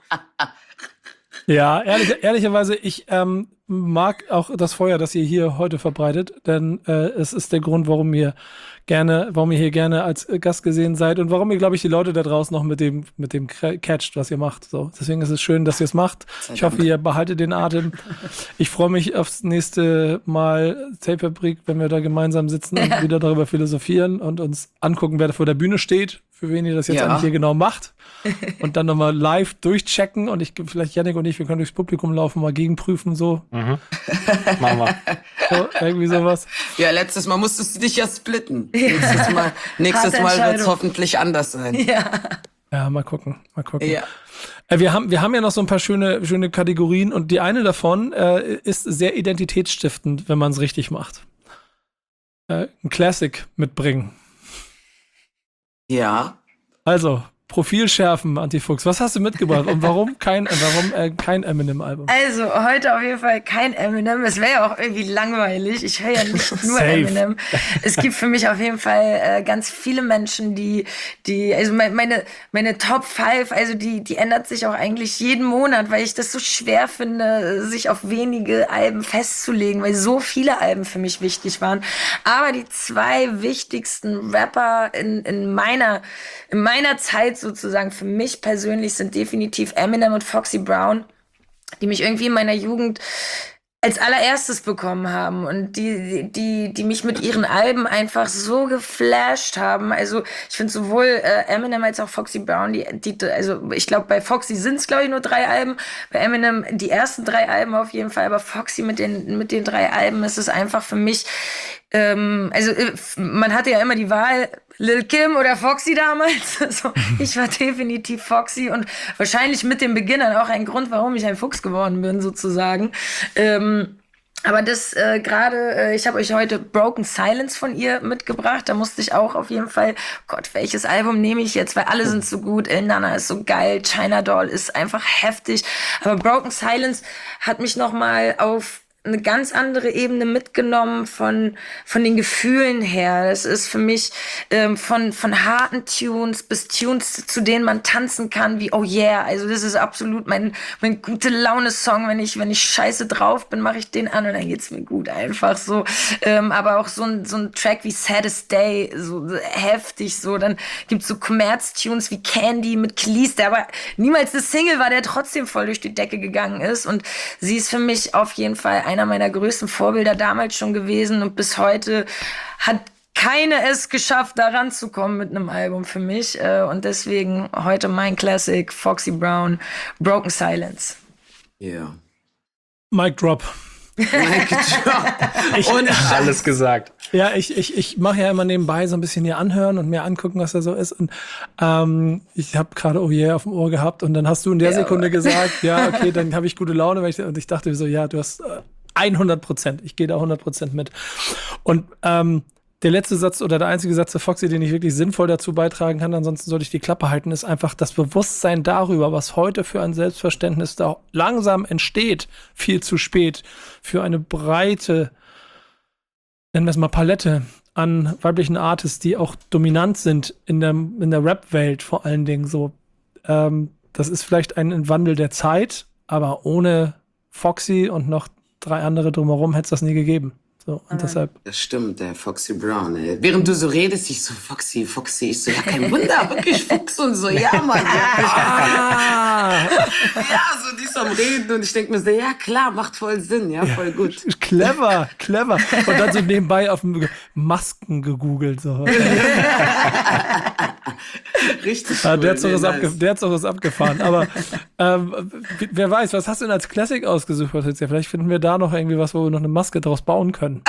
S3: ja ehrlich, ehrlicherweise, ich ähm, mag auch das Feuer, das ihr hier heute verbreitet, denn äh, es ist der Grund, warum ihr gerne, warum ihr hier gerne als äh, Gast gesehen seid und warum ihr, glaube ich, die Leute da draußen noch mit dem, mit dem cra- catcht, was ihr macht. So, deswegen ist es schön, dass ihr es macht. Ich hoffe, ihr behaltet den Atem. Ich freue mich aufs nächste Mal Tapefabrik, wenn wir da gemeinsam sitzen und wieder darüber philosophieren und uns angucken, wer da vor der Bühne steht, für wen ihr das jetzt
S6: Ja.
S3: eigentlich hier genau macht. Und dann nochmal live durchchecken und ich, vielleicht Yannick und ich, wir können durchs Publikum laufen, mal gegenprüfen, so.
S4: Mhm. Machen wir.
S3: so irgendwie sowas.
S6: Ja, letztes Mal musstest du dich ja splitten. Nächstes Mal, nächstes
S5: Harte
S6: Mal wird es
S5: Entscheidung.
S6: hoffentlich anders sein.
S5: Ja.
S3: Ja, mal gucken, mal gucken.
S6: Ja.
S3: Äh, wir haben, wir haben ja noch so ein paar schöne, schöne Kategorien und die eine davon äh, ist sehr identitätsstiftend, wenn man es richtig macht. Äh, ein Classic mitbringen.
S6: Ja.
S3: Also, Profil schärfen, Antifuchs. Was hast du mitgebracht und warum kein, äh, warum äh, kein Eminem-Album?
S5: Also, heute auf jeden Fall kein Eminem. Es wäre ja auch irgendwie langweilig. Ich höre ja nicht nur
S3: Safe.
S5: Eminem. Es gibt für mich auf jeden Fall äh, ganz viele Menschen, die, die, also me- meine, meine Top fünf, also die, die ändert sich auch eigentlich jeden Monat, weil ich das so schwer finde, sich auf wenige Alben festzulegen, weil so viele Alben für mich wichtig waren. Aber die zwei wichtigsten Rapper in, in meiner, in meiner Zeit sozusagen für mich persönlich sind definitiv Eminem und Foxy Brown, die mich irgendwie in meiner Jugend als allererstes bekommen haben und die, die, die mich mit ihren Alben einfach so geflasht haben. Also ich finde sowohl äh, Eminem als auch Foxy Brown, die, die also ich glaube bei Foxy sind es glaube ich nur drei Alben, bei Eminem die ersten drei Alben auf jeden Fall, aber Foxy mit den mit den drei Alben ist es einfach für mich. Ähm, also äh, man hatte ja immer die Wahl, Lil Kim oder Foxy damals. Also, ich war definitiv Foxy und wahrscheinlich mit dem Beginnern auch ein Grund, warum ich ein Fuchs geworden bin, sozusagen. Ähm, aber das äh, gerade, äh, ich habe euch heute Broken Silence von ihr mitgebracht. Da musste ich auch auf jeden Fall, Gott, welches Album nehme ich jetzt? Weil alle sind so gut. El Nana ist so geil. China Doll ist einfach heftig. Aber Broken Silence hat mich nochmal auf eine ganz andere Ebene mitgenommen von von den Gefühlen her. Das ist für mich ähm, von von harten Tunes bis Tunes, zu denen man tanzen kann, wie Oh Yeah. Also das ist absolut mein mein gute Laune Song. Wenn ich wenn ich scheiße drauf bin, mache ich den an und dann geht's mir gut, einfach so. Ähm, aber auch so ein so ein Track wie Saddest Day, so heftig so. Dann gibt's so Kommerz-Tunes wie Candy mit Cleese, der aber niemals eine Single war, der trotzdem voll durch die Decke gegangen ist. Und sie ist für mich auf jeden Fall ein einer meiner größten Vorbilder damals schon gewesen und bis heute hat keine es geschafft, da ranzukommen mit einem Album für mich. Und deswegen heute mein Classic, Foxy Brown, Broken Silence.
S6: Ja. Yeah.
S3: Mic Drop.
S6: Mic Drop.
S3: Ich,
S6: Und
S4: Alles gesagt.
S3: Ja, ich, ich, ich mache ja immer nebenbei so ein bisschen hier anhören und mir angucken, was da so ist. Und ähm, ich habe gerade Oh Yeah auf dem Ohr gehabt und dann hast du in der
S5: Ja,
S3: Sekunde
S5: aber.
S3: gesagt, ja, okay, dann habe ich gute Laune. Weil ich, und ich dachte so, ja, du hast äh, hundert Prozent. Ich gehe da hundert Prozent mit. Und ähm, der letzte Satz oder der einzige Satz der Foxy, den ich wirklich sinnvoll dazu beitragen kann, ansonsten sollte ich die Klappe halten, ist einfach das Bewusstsein darüber, was heute für ein Selbstverständnis da langsam entsteht, viel zu spät, für eine breite, nennen wir es mal Palette an weiblichen Artists, die auch dominant sind in der, in der Rap-Welt vor allen Dingen so. Ähm, das ist vielleicht ein Wandel der Zeit, aber ohne Foxy und noch drei andere drumherum hätte es das nie gegeben. So, und deshalb.
S6: Das stimmt, der Foxy Brown, ey. Während du so redest, ich so, Foxy, Foxy. Ich so, ja, kein Wunder, wirklich Fuchs und so, ja, Mann. Ja,
S3: Ah!
S6: ja so, die ist am Reden und ich denk mir so, ja, klar, macht voll Sinn, ja, voll gut.
S3: Clever, clever. Und dann so nebenbei auf dem Masken gegoogelt. So.
S6: Richtig
S3: Ja,
S6: cool.
S3: der hat so
S6: nee,
S3: was,
S6: nice.
S3: abge der hat so was abgefahren. Aber ähm, wer weiß, was hast du denn als Classic ausgesucht, Patricia? Vielleicht finden wir da noch irgendwie was, wo wir noch eine Maske draus bauen können.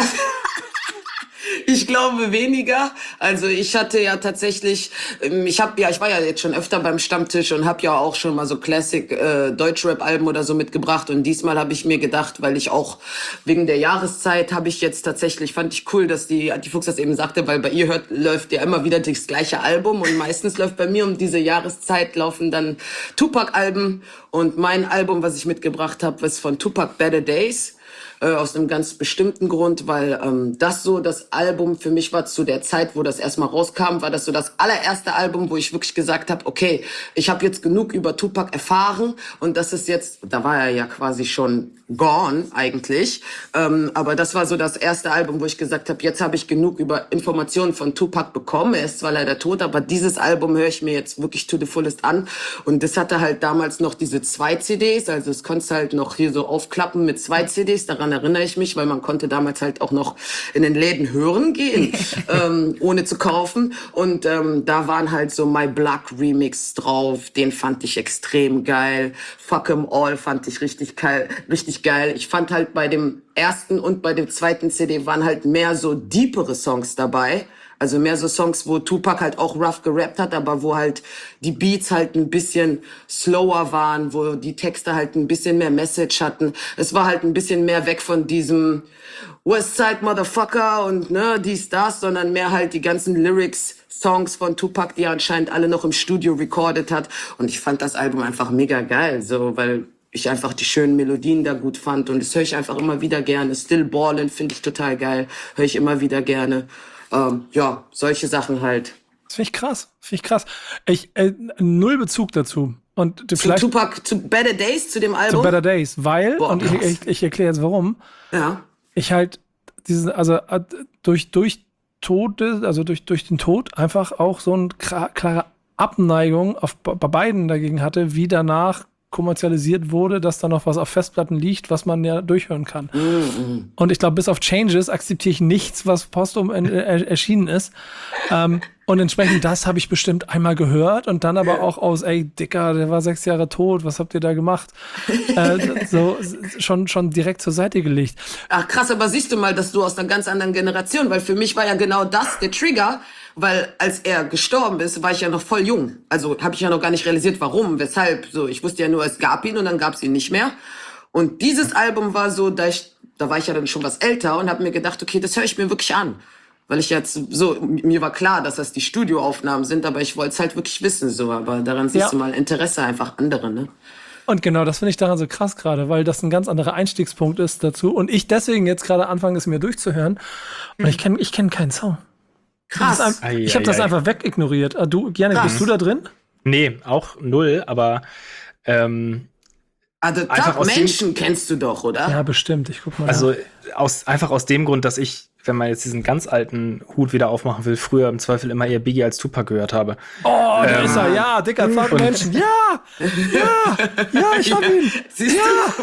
S6: Ich glaube weniger. Also ich hatte ja tatsächlich, ähm, ich habe ja, ich war ja jetzt schon öfter beim Stammtisch und habe ja auch schon mal so Classic äh, Deutschrap-Alben oder so mitgebracht. Und diesmal habe ich mir gedacht, weil ich auch wegen der Jahreszeit habe ich jetzt tatsächlich, fand ich cool, dass die Antifuchs das eben sagte, weil bei ihr hört, läuft ja immer wieder das gleiche Album und meistens läuft bei mir um diese Jahreszeit laufen dann Tupac-Alben. Und mein Album, was ich mitgebracht habe, ist von Tupac Better Days. Äh, aus einem ganz bestimmten Grund, weil ähm, das so das Album für mich war zu der Zeit, wo das erstmal rauskam, war das so das allererste Album, wo ich wirklich gesagt habe, okay, ich habe jetzt genug über Tupac erfahren und das ist jetzt, da war er ja quasi schon gone eigentlich, ähm, aber das war so das erste Album, wo ich gesagt habe, jetzt habe ich genug über Informationen von Tupac bekommen, er ist zwar leider tot, aber dieses Album höre ich mir jetzt wirklich to the fullest an und das hatte halt damals noch diese zwei C Ds, also es konntest halt noch hier so aufklappen mit zwei C Ds, daran erinnere ich mich, weil man konnte damals halt auch noch in den Läden hören gehen, ähm, ohne zu kaufen. Und ähm, da waren halt so My Block Remix drauf, den fand ich extrem geil. Fuck 'em All fand ich richtig geil, richtig geil. Ich fand halt bei dem ersten und bei dem zweiten C D waren halt mehr so deepere Songs dabei. Also mehr so Songs, wo Tupac halt auch rough gerappt hat, aber wo halt die Beats halt ein bisschen slower waren, wo die Texte halt ein bisschen mehr Message hatten. Es war halt ein bisschen mehr weg von diesem Westside Motherfucker und ne, dies, das, sondern mehr halt die ganzen Lyrics, Songs von Tupac, die er anscheinend alle noch im Studio recorded hat. Und ich fand das Album einfach mega geil, so, weil ich einfach die schönen Melodien da gut fand und das höre ich einfach immer wieder gerne. Still Ballin' finde ich total geil, höre ich immer wieder gerne. Ähm, ja, solche Sachen halt.
S3: Das finde ich krass. Finde ich krass. Ich, äh, null Bezug dazu. Und
S6: Zu
S3: vielleicht
S6: Tupac, zu Better Days, zu dem Album?
S3: zu Better Days, weil,
S6: Boah,
S3: und ich,
S6: krass.
S3: ich, ich erkläre jetzt warum,
S6: Ja.
S3: ich halt diesen, also äh, durch, durch Tode, also durch, durch den Tod einfach auch so eine klare Abneigung auf, bei beiden dagegen hatte, wie danach kommerzialisiert wurde, dass da noch was auf Festplatten liegt, was man ja durchhören kann.
S6: Mhm.
S3: Und ich glaube, bis auf Changes akzeptiere ich nichts, was postum äh, erschienen ist. Ähm, und entsprechend das habe ich bestimmt einmal gehört und dann aber auch aus, ey, Dicker, der war sechs Jahre tot, was habt ihr da gemacht? äh, so schon, schon direkt zur Seite gelegt.
S6: Ach krass, aber siehst du mal, dass du aus einer ganz anderen Generation, weil für mich war ja genau das der Trigger, weil als er gestorben ist, war ich ja noch voll jung. Also habe ich ja noch gar nicht realisiert, warum, weshalb. So, ich wusste ja nur, es gab ihn und dann gab es ihn nicht mehr. Und dieses Album war so, da ich, da war ich ja dann schon was älter und habe mir gedacht, okay, das höre ich mir wirklich an. Weil ich jetzt so, mir war klar, dass das die Studioaufnahmen sind, aber ich wollte es halt wirklich wissen, so. Aber daran siehst
S3: Ja.
S6: du mal Interesse einfach andere, ne?
S3: Und genau, das finde ich daran so krass gerade, weil das ein ganz anderer Einstiegspunkt ist dazu. Und ich deswegen jetzt gerade anfange, es mir durchzuhören. Und ich kenne ich kenn keinen Song.
S6: Krass.
S3: Das ist ein- Ich habe das einfach wegignoriert. Ah, Du, Janik,
S6: Krass.
S3: bist du da drin?
S4: Nee, auch null, aber ähm,
S6: Also
S4: einfach
S6: Top
S4: aus dem-
S6: Menschen kennst du doch, oder?
S3: Ja, bestimmt. Ich guck mal.
S4: also aus, einfach aus dem Grund, dass ich, wenn man jetzt diesen ganz alten Hut wieder aufmachen will, früher im Zweifel immer eher Biggie als Tupac gehört habe.
S3: oh, da ist er. Ja, dicker Fuck Menschen. Ja, ja, ja, ich hab ihn.
S6: Siehst du?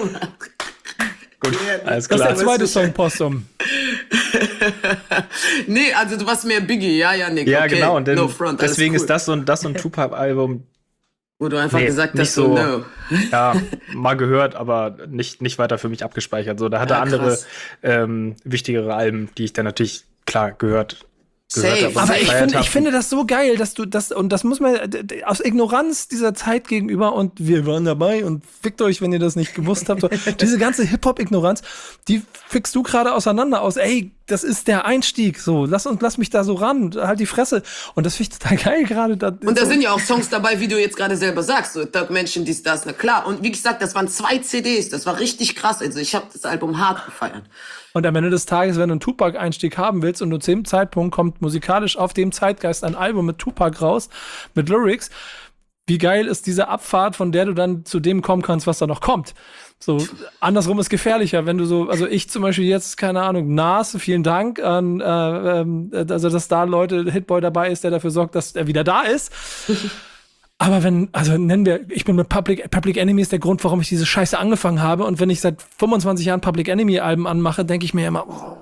S4: Gut, alles
S3: Das ist
S4: klar.
S3: der zweite Song, Possum.
S6: Nee, also du warst mehr Biggie, ja, ja, Nick.
S4: Ja,
S6: okay.
S4: genau. Und denn,
S6: No front, alles
S4: deswegen
S6: cool.
S4: ist das so ein, das so ein Tupac-Album,
S6: Wo du einfach
S4: Nee,
S6: gesagt
S4: nicht
S6: hast, so,
S4: so.
S6: no.
S4: ja, mal gehört, aber nicht, nicht weiter für mich abgespeichert. So, da hat er
S6: Ja,
S4: andere,
S6: krass.
S4: ähm, wichtigere Alben, die ich dann natürlich, klar, gehört, gehört
S6: Safe.
S4: habe. und
S3: Aber ich
S4: gefeiert
S3: finde,
S4: hab.
S3: ich finde das so geil, dass du das, und das muss man d- d- aus Ignoranz dieser Zeit gegenüber, und wir waren dabei und fickt euch, wenn ihr das nicht gewusst habt. So, diese ganze Hip-Hop-Ignoranz, die fickst du gerade auseinander aus. Ey, das ist der Einstieg. So, lass uns, lass mich da so ran, halt die Fresse. Und das finde ich total geil gerade. Da,
S6: Und da
S3: so.
S6: sind ja auch Songs dabei, wie du jetzt gerade selber sagst, so Doug Menschen, dies, das, na klar. Und wie gesagt, das waren zwei C Ds, das war richtig krass. Also ich habe das Album hart gefeiert.
S3: Und am Ende des Tages, wenn du einen Tupac-Einstieg haben willst und nur zu dem Zeitpunkt kommt musikalisch auf dem Zeitgeist ein Album mit Tupac raus, mit Lyrics, wie geil ist diese Abfahrt, von der du dann zu dem kommen kannst, was da noch kommt. So, andersrum ist gefährlicher, wenn du so, also ich zum Beispiel jetzt, keine Ahnung, Nas, vielen Dank an, äh, ähm, also dass da Leute, Hitboy dabei ist, der dafür sorgt, dass er wieder da ist. Aber wenn, also nennen wir, ich bin mit Public, Public Enemy ist der Grund, warum ich diese Scheiße angefangen habe. Und wenn ich seit fünfundzwanzig Jahren Public Enemy Alben anmache, denke ich mir immer, oh,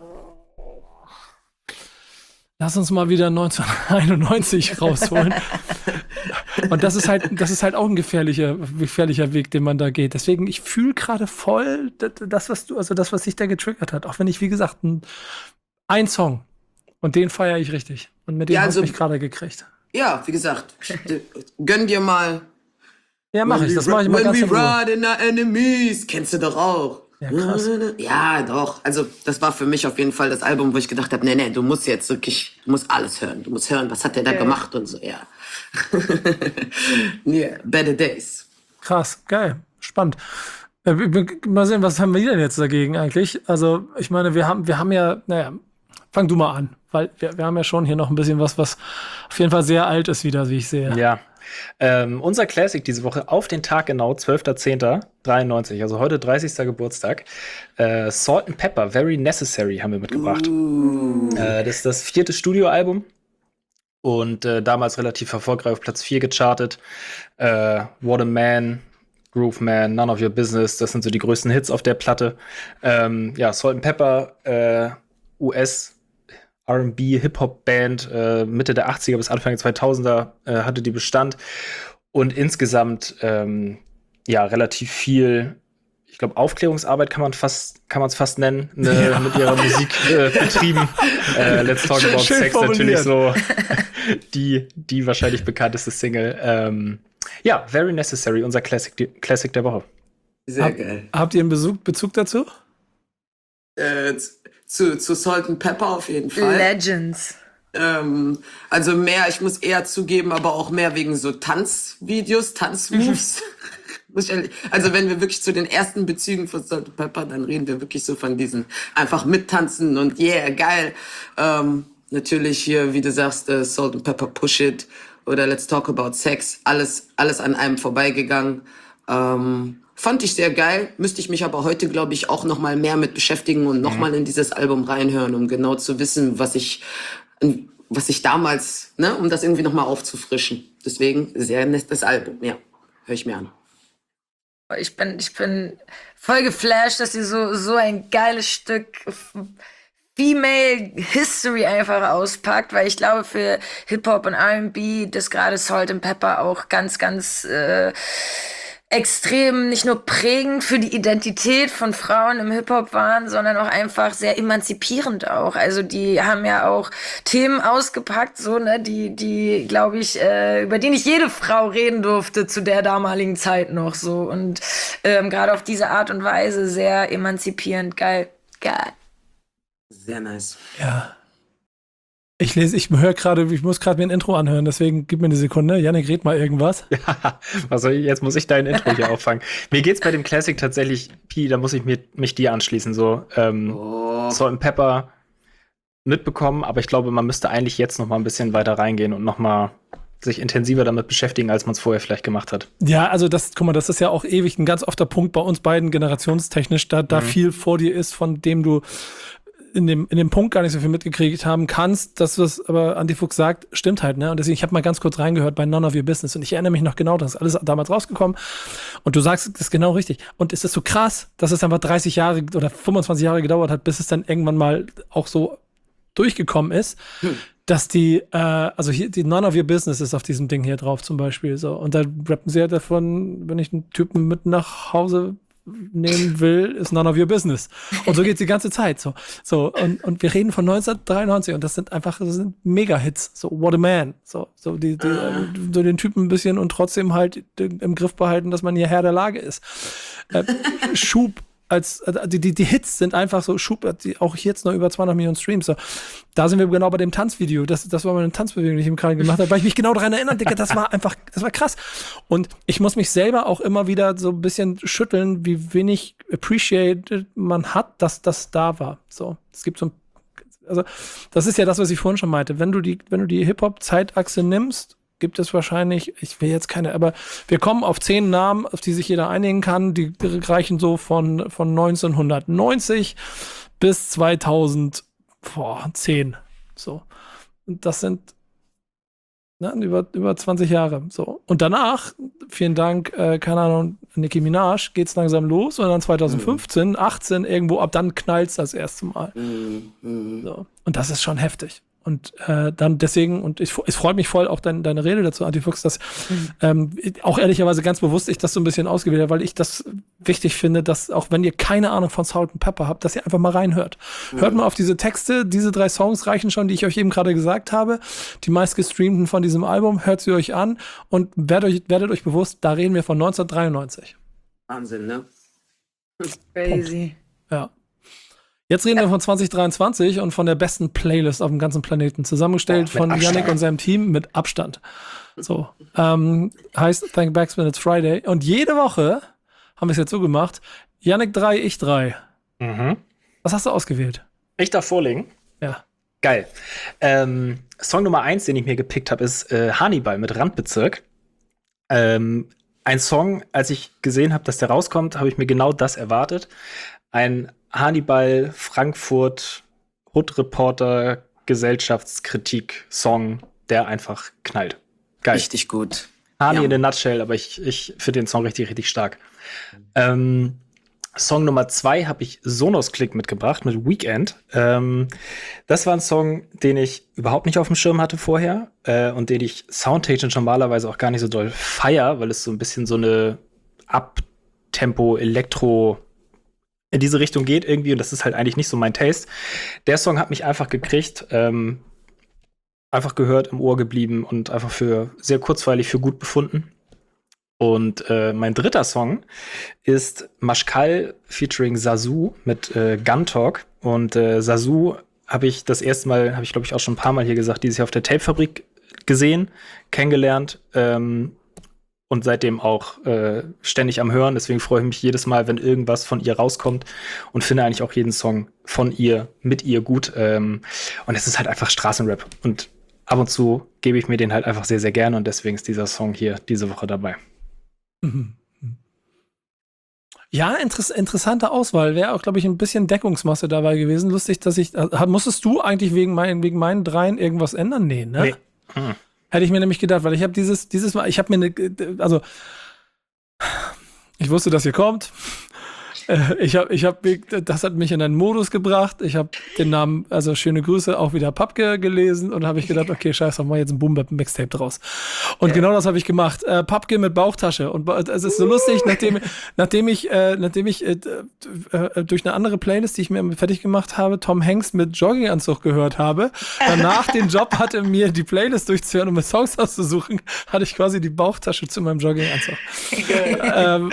S3: lass uns mal wieder neunzehnhunderteinundneunzig rausholen. Und das ist halt, das ist halt auch ein gefährlicher, gefährlicher Weg, den man da geht. Deswegen, ich fühle gerade voll das, was du, also das, was sich da getriggert hat. Auch wenn ich, wie gesagt, ein, ein Song. Und den feiere ich richtig. Und mit dem
S6: Ja, also-
S3: hast du mich gerade gekriegt.
S6: Ja, wie gesagt, gönn dir mal.
S3: Ja, mach
S6: When
S3: ich.
S6: we
S3: Das mache ich mal
S6: when
S3: ganz
S6: we
S3: in Ruhe.
S6: ride in our enemies. Kennst du doch auch.
S3: Ja, krass.
S6: Ja, doch. Also, das war für mich auf jeden Fall das Album, wo ich gedacht habe, nee, nee, du musst jetzt wirklich, du musst alles hören. Du musst hören, was hat der da
S5: Ja.
S6: gemacht und so, ja. Yeah, Better Days.
S3: Krass, geil, spannend. Äh, wir- wir- Mal sehen, was haben wir denn jetzt dagegen eigentlich? Also, ich meine, wir haben, wir haben ja, naja, fang du mal an, weil wir, wir haben ja schon hier noch ein bisschen was, was auf jeden Fall sehr alt ist wieder, wie ich sehe.
S4: Ja. Ähm, unser Classic diese Woche auf den Tag genau, zwölfter zehnter dreiundneunzig, also heute dreißigster Geburtstag. Äh, Salt and Pepper, Very Necessary haben wir mitgebracht. Äh, das ist das vierte Studioalbum und äh, damals relativ erfolgreich auf Platz vier gechartet. Äh, What a Man, Groove Man, None of Your Business, das sind so die größten Hits auf der Platte. Ähm, ja, Salt and Pepper, äh, U S R and B, Hip-Hop-Band, äh, Mitte der achtziger bis Anfang der zweitausender äh, hatte die Bestand und insgesamt ähm, ja relativ viel, ich glaube Aufklärungsarbeit kann man fast kann man es fast nennen, ne,
S3: Ja.
S4: mit ihrer Musik äh, betrieben. äh, Let's Talk
S3: Schön-
S4: About
S3: schön
S4: Sex
S3: formuliert.
S4: natürlich so die die wahrscheinlich bekannteste Single. Ähm, ja, Very Necessary, unser Classic die, Classic der Woche.
S6: Sehr
S3: Hab-
S6: geil.
S3: Habt ihr einen Bezug, Bezug dazu?
S6: Äh, zu, zu Salt and Pepper auf jeden Fall.
S5: Legends.
S6: Ähm, also mehr, ich muss eher zugeben, aber auch mehr wegen so Tanzvideos, Tanzmoves. Muss ich ehrlich- also wenn wir wirklich zu den ersten Bezügen von Salt and Pepper, dann reden wir wirklich so von diesen einfach mittanzen und yeah, geil. Ähm, natürlich hier, wie du sagst, äh, Salt and Pepper Push It oder Let's Talk About Sex, alles, alles an einem vorbeigegangen. Ähm, fand ich sehr geil, müsste ich mich aber heute, glaube ich, auch noch mal mehr mit beschäftigen und noch mal in dieses Album reinhören, um genau zu wissen, was ich, was ich damals, ne, um das irgendwie noch mal aufzufrischen. Deswegen sehr nettes Album, ja, höre ich mir an.
S5: Ich bin, ich bin voll geflasht, dass sie so, so ein geiles Stück Female History einfach auspackt, weil ich glaube, für Hip-Hop und R and B, das gerade Salt and Pepper auch ganz, ganz äh, extrem nicht nur prägend für die Identität von Frauen im Hip-Hop waren, sondern auch einfach sehr emanzipierend auch. Also die haben ja auch Themen ausgepackt, so, ne, die, die, glaube ich, äh, über die nicht jede Frau reden durfte zu der damaligen Zeit noch so. Und ähm, gerade auf diese Art und Weise sehr emanzipierend. Geil. Geil.
S6: Sehr nice.
S3: Ja. Ich lese, ich höre gerade, ich muss gerade mir ein Intro anhören, deswegen gib mir eine Sekunde. Jannik, red mal irgendwas.
S4: Was soll ich, jetzt muss ich dein Intro hier auffangen. Mir geht's bei dem Classic tatsächlich, Pi, da muss ich mir, mich dir anschließen. So, ähm,
S6: Oh.
S4: Salt and Pepper mitbekommen, aber ich glaube, man müsste eigentlich jetzt noch mal ein bisschen weiter reingehen und noch mal sich intensiver damit beschäftigen, als man es vorher vielleicht gemacht hat.
S3: Ja, also das, guck mal, das ist ja auch ewig ein ganz ofter Punkt bei uns beiden generationstechnisch, da, da viel vor dir ist, von dem du in dem, in dem Punkt gar nicht so viel mitgekriegt haben kannst, dass was aber Antifuchs sagt, stimmt halt, ne? Und deswegen, ich habe mal ganz kurz reingehört bei None of Your Business und ich erinnere mich noch genau, das ist alles damals rausgekommen und du sagst, das ist genau richtig. Und es ist so krass, dass es einfach dreißig Jahre oder fünfundzwanzig Jahre gedauert hat, bis es dann irgendwann mal auch so durchgekommen ist, hm. dass die, äh, also hier, die None of Your Business ist auf diesem Ding hier drauf zum Beispiel, so. Und da rappen sie ja davon, wenn ich einen Typen mit nach Hause nehmen will, ist none of your business. Und so geht's die ganze Zeit. So, so und, und wir reden von neunzehnhundertdreiundneunzig und das sind einfach, das sind Mega-Hits. So, What a Man. So, so, die, die, äh. so den Typen ein bisschen und trotzdem halt im Griff behalten, dass man hier Herr der Lage ist. Äh, Schub als, äh, die, die, die Hits sind einfach so, Schub, die, auch jetzt noch über zweihundert Millionen Streams. So. Da sind wir genau bei dem Tanzvideo. Das, das war meine Tanzbewegung, die ich ihm gerade gemacht habe, weil ich mich genau daran erinnere, Digga, das war einfach, das war krass. Und ich muss mich selber auch immer wieder so ein bisschen schütteln, wie wenig appreciated man hat, dass das da war. So, es gibt so ein, also, das ist ja das, was ich vorhin schon meinte. Wenn du die, wenn du die Hip-Hop-Zeitachse nimmst, gibt es wahrscheinlich, ich will jetzt keine, aber wir kommen auf zehn Namen, auf die sich jeder einigen kann. Die reichen so von, von neunzehnhundertneunzig bis zweitausendzehn. So. Und das sind ne, über, über zwanzig Jahre. So. Und danach, vielen Dank, äh, keine Ahnung, Nicki Minaj, geht's langsam los. Und dann zweitausendfünfzehn, mhm. achtzehn irgendwo, ab dann knallt's das erste Mal. Mhm. So. Und das ist schon heftig. Und äh, dann deswegen, und ich, es freut mich voll auch dein, deine Rede dazu, Antifuchs, dass mhm. ähm, auch ehrlicherweise ganz bewusst ich das so ein bisschen ausgewählt habe, weil ich das wichtig finde, dass auch wenn ihr keine Ahnung von Salt and Pepper habt, dass ihr einfach mal reinhört. Mhm. Hört mal auf diese Texte, diese drei Songs reichen schon, die ich euch eben gerade gesagt habe, die meistgestreamten von diesem Album, hört sie euch an und werdet euch, werdet euch bewusst, da reden wir von neunzehnhundertdreiundneunzig.
S6: Wahnsinn, ne?
S5: Crazy.
S3: Ja. Jetzt reden wir von zwanzig dreiundzwanzig und von der besten Playlist auf dem ganzen Planeten, zusammengestellt oh, von Abstand. Yannick und seinem Team mit Abstand. So, ähm, heißt Thank Backs When It's Friday. Und jede Woche haben wir es jetzt so gemacht, Yannick drei, ich drei.
S4: Mhm.
S3: Was hast du ausgewählt?
S4: Ich darf vorlegen?
S3: Ja.
S4: Geil. Ähm, Song Nummer eins, den ich mir gepickt habe, ist äh, Hannibal mit Randbezirk. Ähm, ein Song, als ich gesehen habe, dass der rauskommt, habe ich mir genau das erwartet. Ein Hannibal Frankfurt Hood Reporter Gesellschaftskritik-Song, der einfach knallt. Geil.
S6: Richtig gut.
S4: Hani
S6: ja.
S4: in a nutshell, aber ich, ich finde den Song richtig, richtig stark. Ähm, Song Nummer zwei habe ich Sonos Click mitgebracht mit Weekend. Ähm, das war ein Song, den ich überhaupt nicht auf dem Schirm hatte vorher äh, und den ich soundtechnisch normalerweise auch gar nicht so doll feier, weil es so ein bisschen so eine Abtempo-Elektro in diese Richtung geht irgendwie und das ist halt eigentlich nicht so mein Taste. Der Song hat mich einfach gekriegt, ähm, einfach gehört, im Ohr geblieben und einfach für sehr kurzweilig für gut befunden. Und äh, mein dritter Song ist Mashkal featuring Sasu mit äh, Gun Talk. Und äh, Sasu habe ich das erste Mal, habe ich glaube ich auch schon ein paar Mal hier gesagt, dieses Jahr auf der Tape-Fabrik gesehen, kennengelernt ähm, und seitdem auch äh, ständig am Hören. Deswegen freue ich mich jedes Mal, wenn irgendwas von ihr rauskommt und finde eigentlich auch jeden Song von ihr, mit ihr gut. Ähm, und es ist halt einfach Straßenrap. Und ab und zu gebe ich mir den halt einfach sehr, sehr gerne und deswegen ist dieser Song hier diese Woche dabei.
S3: Ja, interess- interessante Auswahl. Wäre auch, glaube ich, ein bisschen Deckungsmasse dabei gewesen. Lustig, dass ich. Äh, musstest du eigentlich wegen, mein, wegen meinen dreien irgendwas ändern? Nee, ne? Nee. Hm. Hätte ich mir nämlich gedacht, weil ich habe dieses, dieses Mal, ich habe mir eine. Also, ich wusste, dass ihr kommt. Ich habe, ich habe, das hat mich in einen Modus gebracht. Ich habe den Namen, also schöne Grüße, auch wieder Papke gelesen und habe ich gedacht, okay, scheiß drauf, mal jetzt ein Boom-Bap-Mixtape draus. Und ja. genau das habe ich gemacht. Äh, Papke mit Bauchtasche. Und es ist so lustig, nachdem, nachdem ich, äh, nachdem ich äh, äh, durch eine andere Playlist, die ich mir fertig gemacht habe, Tom Hanks mit Jogginganzug gehört habe, danach den Job hatte, mir die Playlist durchzuhören und mir Songs auszusuchen, hatte ich quasi die Bauchtasche zu meinem Jogginganzug. ähm,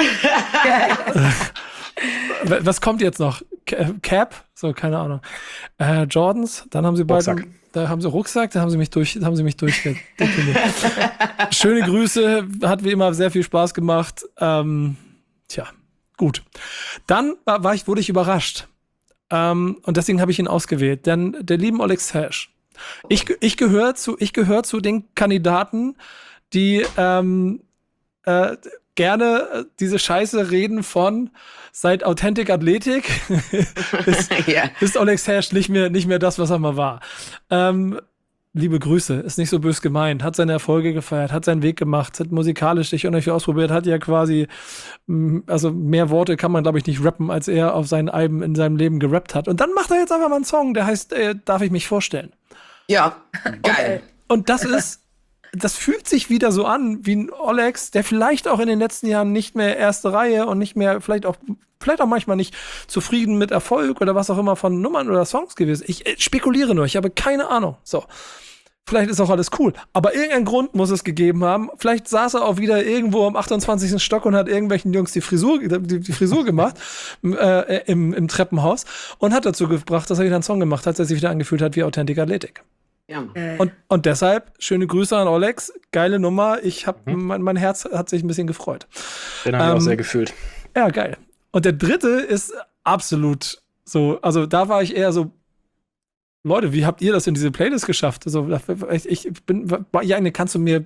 S3: Was kommt jetzt noch? Cap? So, keine Ahnung. Äh, Jordans, dann haben sie beide, Rucksack. Da haben sie Rucksack, da haben sie mich durch, da haben sie mich durch. Schöne Grüße, hat wie immer sehr viel Spaß gemacht. Ähm, tja, gut. Dann war ich, wurde ich überrascht. Ähm, und deswegen habe ich ihn ausgewählt. Denn der lieben Olex Hash. Ich, ich gehöre zu, ich gehöre zu den Kandidaten, die ähm, äh, gerne diese Scheiße reden von seit Authentic Athletic ist, ja. ist Olex Hash nicht mehr, nicht mehr das, was er mal war. Ähm, liebe Grüße, ist nicht so bös gemeint, hat seine Erfolge gefeiert, hat seinen Weg gemacht, hat musikalisch sich unheimlich ausprobiert, hat ja quasi, also mehr Worte kann man, glaube ich, nicht rappen, als er auf seinen Alben in seinem Leben gerappt hat. Und dann macht er jetzt einfach mal einen Song, der heißt, äh, darf ich mich vorstellen?
S6: Ja, geil.
S3: Und, und das ist das fühlt sich wieder so an wie ein Olex, der vielleicht auch in den letzten Jahren nicht mehr erste Reihe und nicht mehr, vielleicht auch, vielleicht auch manchmal nicht zufrieden mit Erfolg oder was auch immer von Nummern oder Songs gewesen. Ich äh, spekuliere nur, ich habe keine Ahnung. So. Vielleicht ist auch alles cool. Aber irgendeinen Grund muss es gegeben haben. Vielleicht saß er auch wieder irgendwo am achtundzwanzigsten Stock und hat irgendwelchen Jungs die Frisur, die, die Frisur gemacht äh, im, im Treppenhaus und hat dazu gebracht, dass er wieder einen Song gemacht hat, der sich wieder angefühlt hat wie Authentic Athletic. Ja. Und, und deshalb, schöne Grüße an Olex, geile Nummer. Ich hab, mhm. mein, mein Herz hat sich ein bisschen gefreut.
S4: Den habe ich ähm, auch sehr gefühlt.
S3: Ja, geil. Und der dritte ist absolut so, also da war ich eher so, Leute, wie habt ihr das in diese Playlist geschafft? Also, ich, ich bin, ja, kannst du mir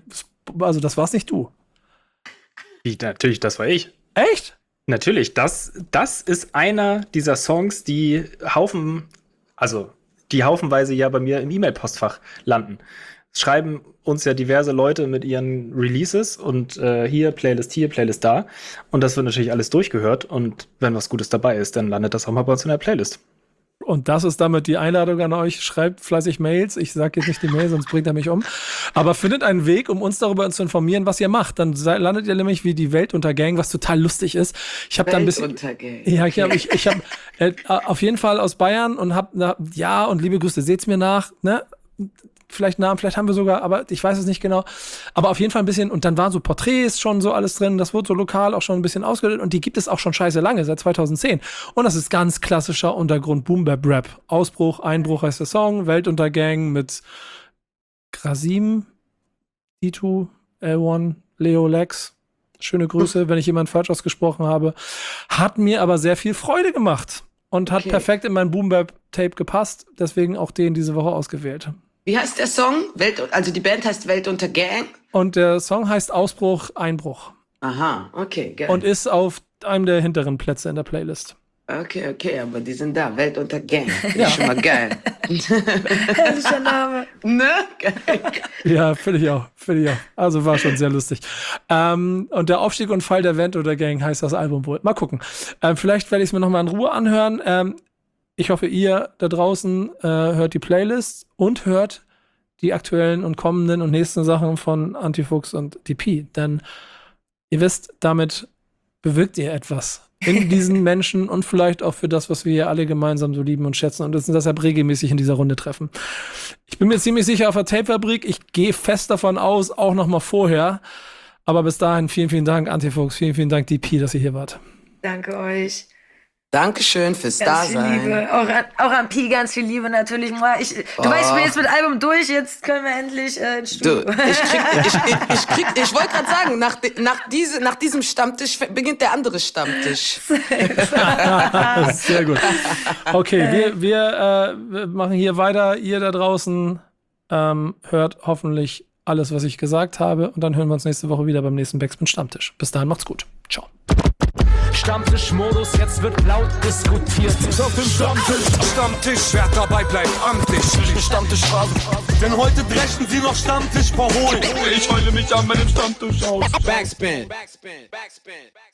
S3: also das war's nicht du.
S4: Wie, natürlich, das war ich.
S3: Echt?
S4: Natürlich, das, das ist einer dieser Songs, die Haufen, also die haufenweise ja bei mir im E-Mail-Postfach landen. Es schreiben uns ja diverse Leute mit ihren Releases und äh, hier, Playlist hier, Playlist da. Und das wird natürlich alles durchgehört. Und wenn was Gutes dabei ist, dann landet das auch mal bei uns in der Playlist.
S3: Und das ist damit die Einladung an euch. Schreibt fleißig Mails. Ich sage jetzt nicht die Mail, sonst bringt er mich um. Aber findet einen Weg, um uns darüber zu informieren, was ihr macht. Dann sei, landet ihr nämlich wie die Weltuntergang, was total lustig ist. Ich habe da ein bisschen. Ja, ich habe ich, ich hab, äh, auf jeden Fall aus Bayern und habe, ja, und liebe Grüße, seht's mir nach, ne? Vielleicht Namen, vielleicht haben wir sogar, aber ich weiß es nicht genau. Aber auf jeden Fall ein bisschen, und dann waren so Porträts schon so alles drin, das wurde so lokal auch schon ein bisschen ausgebildet und die gibt es auch schon scheiße lange, seit zweitausendzehn. Und das ist ganz klassischer Untergrund Boom-Bap-Rap. Ausbruch, Einbruch heißt der Song, Weltuntergang mit Krasim, Ditu, L eins, Leo Lex. Schöne Grüße, wenn ich jemanden falsch ausgesprochen habe. Hat mir aber sehr viel Freude gemacht und hat okay. perfekt in mein Boom-Bap-Tape gepasst, deswegen auch den diese Woche ausgewählt.
S6: Wie heißt der Song? Welt, also die Band heißt Weltuntergang?
S3: Und der Song heißt Ausbruch, Einbruch.
S6: Aha, okay, geil.
S3: Und ist auf einem der hinteren Plätze in der Playlist.
S6: Okay, okay, aber die sind da, Weltuntergang. Ja. Ist schon mal geil.
S5: Herrlicher Name.
S6: Ne? Geil.
S3: Ja, finde ich auch, finde ich auch. Also war schon sehr lustig. Ähm, und der Aufstieg und Fall der Weltuntergang heißt das Album wohl. Mal gucken. Ähm, vielleicht werde ich es mir nochmal in Ruhe anhören. Ähm, Ich hoffe, ihr da draußen äh, hört die Playlist und hört die aktuellen und kommenden und nächsten Sachen von Antifuchs und D P. Denn ihr wisst, damit bewirkt ihr etwas in diesen Menschen und vielleicht auch für das, was wir hier alle gemeinsam so lieben und schätzen und uns deshalb regelmäßig in dieser Runde treffen. Ich bin mir ziemlich sicher auf der Tapefabrik. Ich gehe fest davon aus, auch noch mal vorher. Aber bis dahin vielen, vielen Dank, Antifuchs. Vielen, vielen Dank, D P, dass ihr hier wart.
S5: Danke euch.
S6: Dankeschön fürs
S5: Ganz viel
S6: Dasein.
S5: Liebe. Auch an, auch an Pi ganz viel Liebe natürlich. Ich, du
S6: Oh.
S5: weißt, ich bin jetzt mit Album durch, jetzt können wir endlich äh, ins Studio.
S6: Du, ich krieg, ich, ich, ich, krieg, ich wollte gerade sagen, nach, nach, diese, nach diesem Stammtisch beginnt der andere Stammtisch.
S3: Sehr gut. Okay, wir, wir, äh, wir machen hier weiter. Ihr da draußen ähm, hört hoffentlich alles, was ich gesagt habe. Und dann hören wir uns nächste Woche wieder beim nächsten Backspin Stammtisch. Bis dahin, macht's gut. Ciao.
S1: Stammtischmodus, jetzt wird laut diskutiert.
S2: Ist auf dem Stammtisch, Stammtisch, wer dabei bleibt am Tisch. Stammtischphase, denn heute brechen sie noch Stammtisch verholen. Ich heule mich an meinem Stammtisch aus.
S7: Backspin. Backspin. Backspin. Backspin.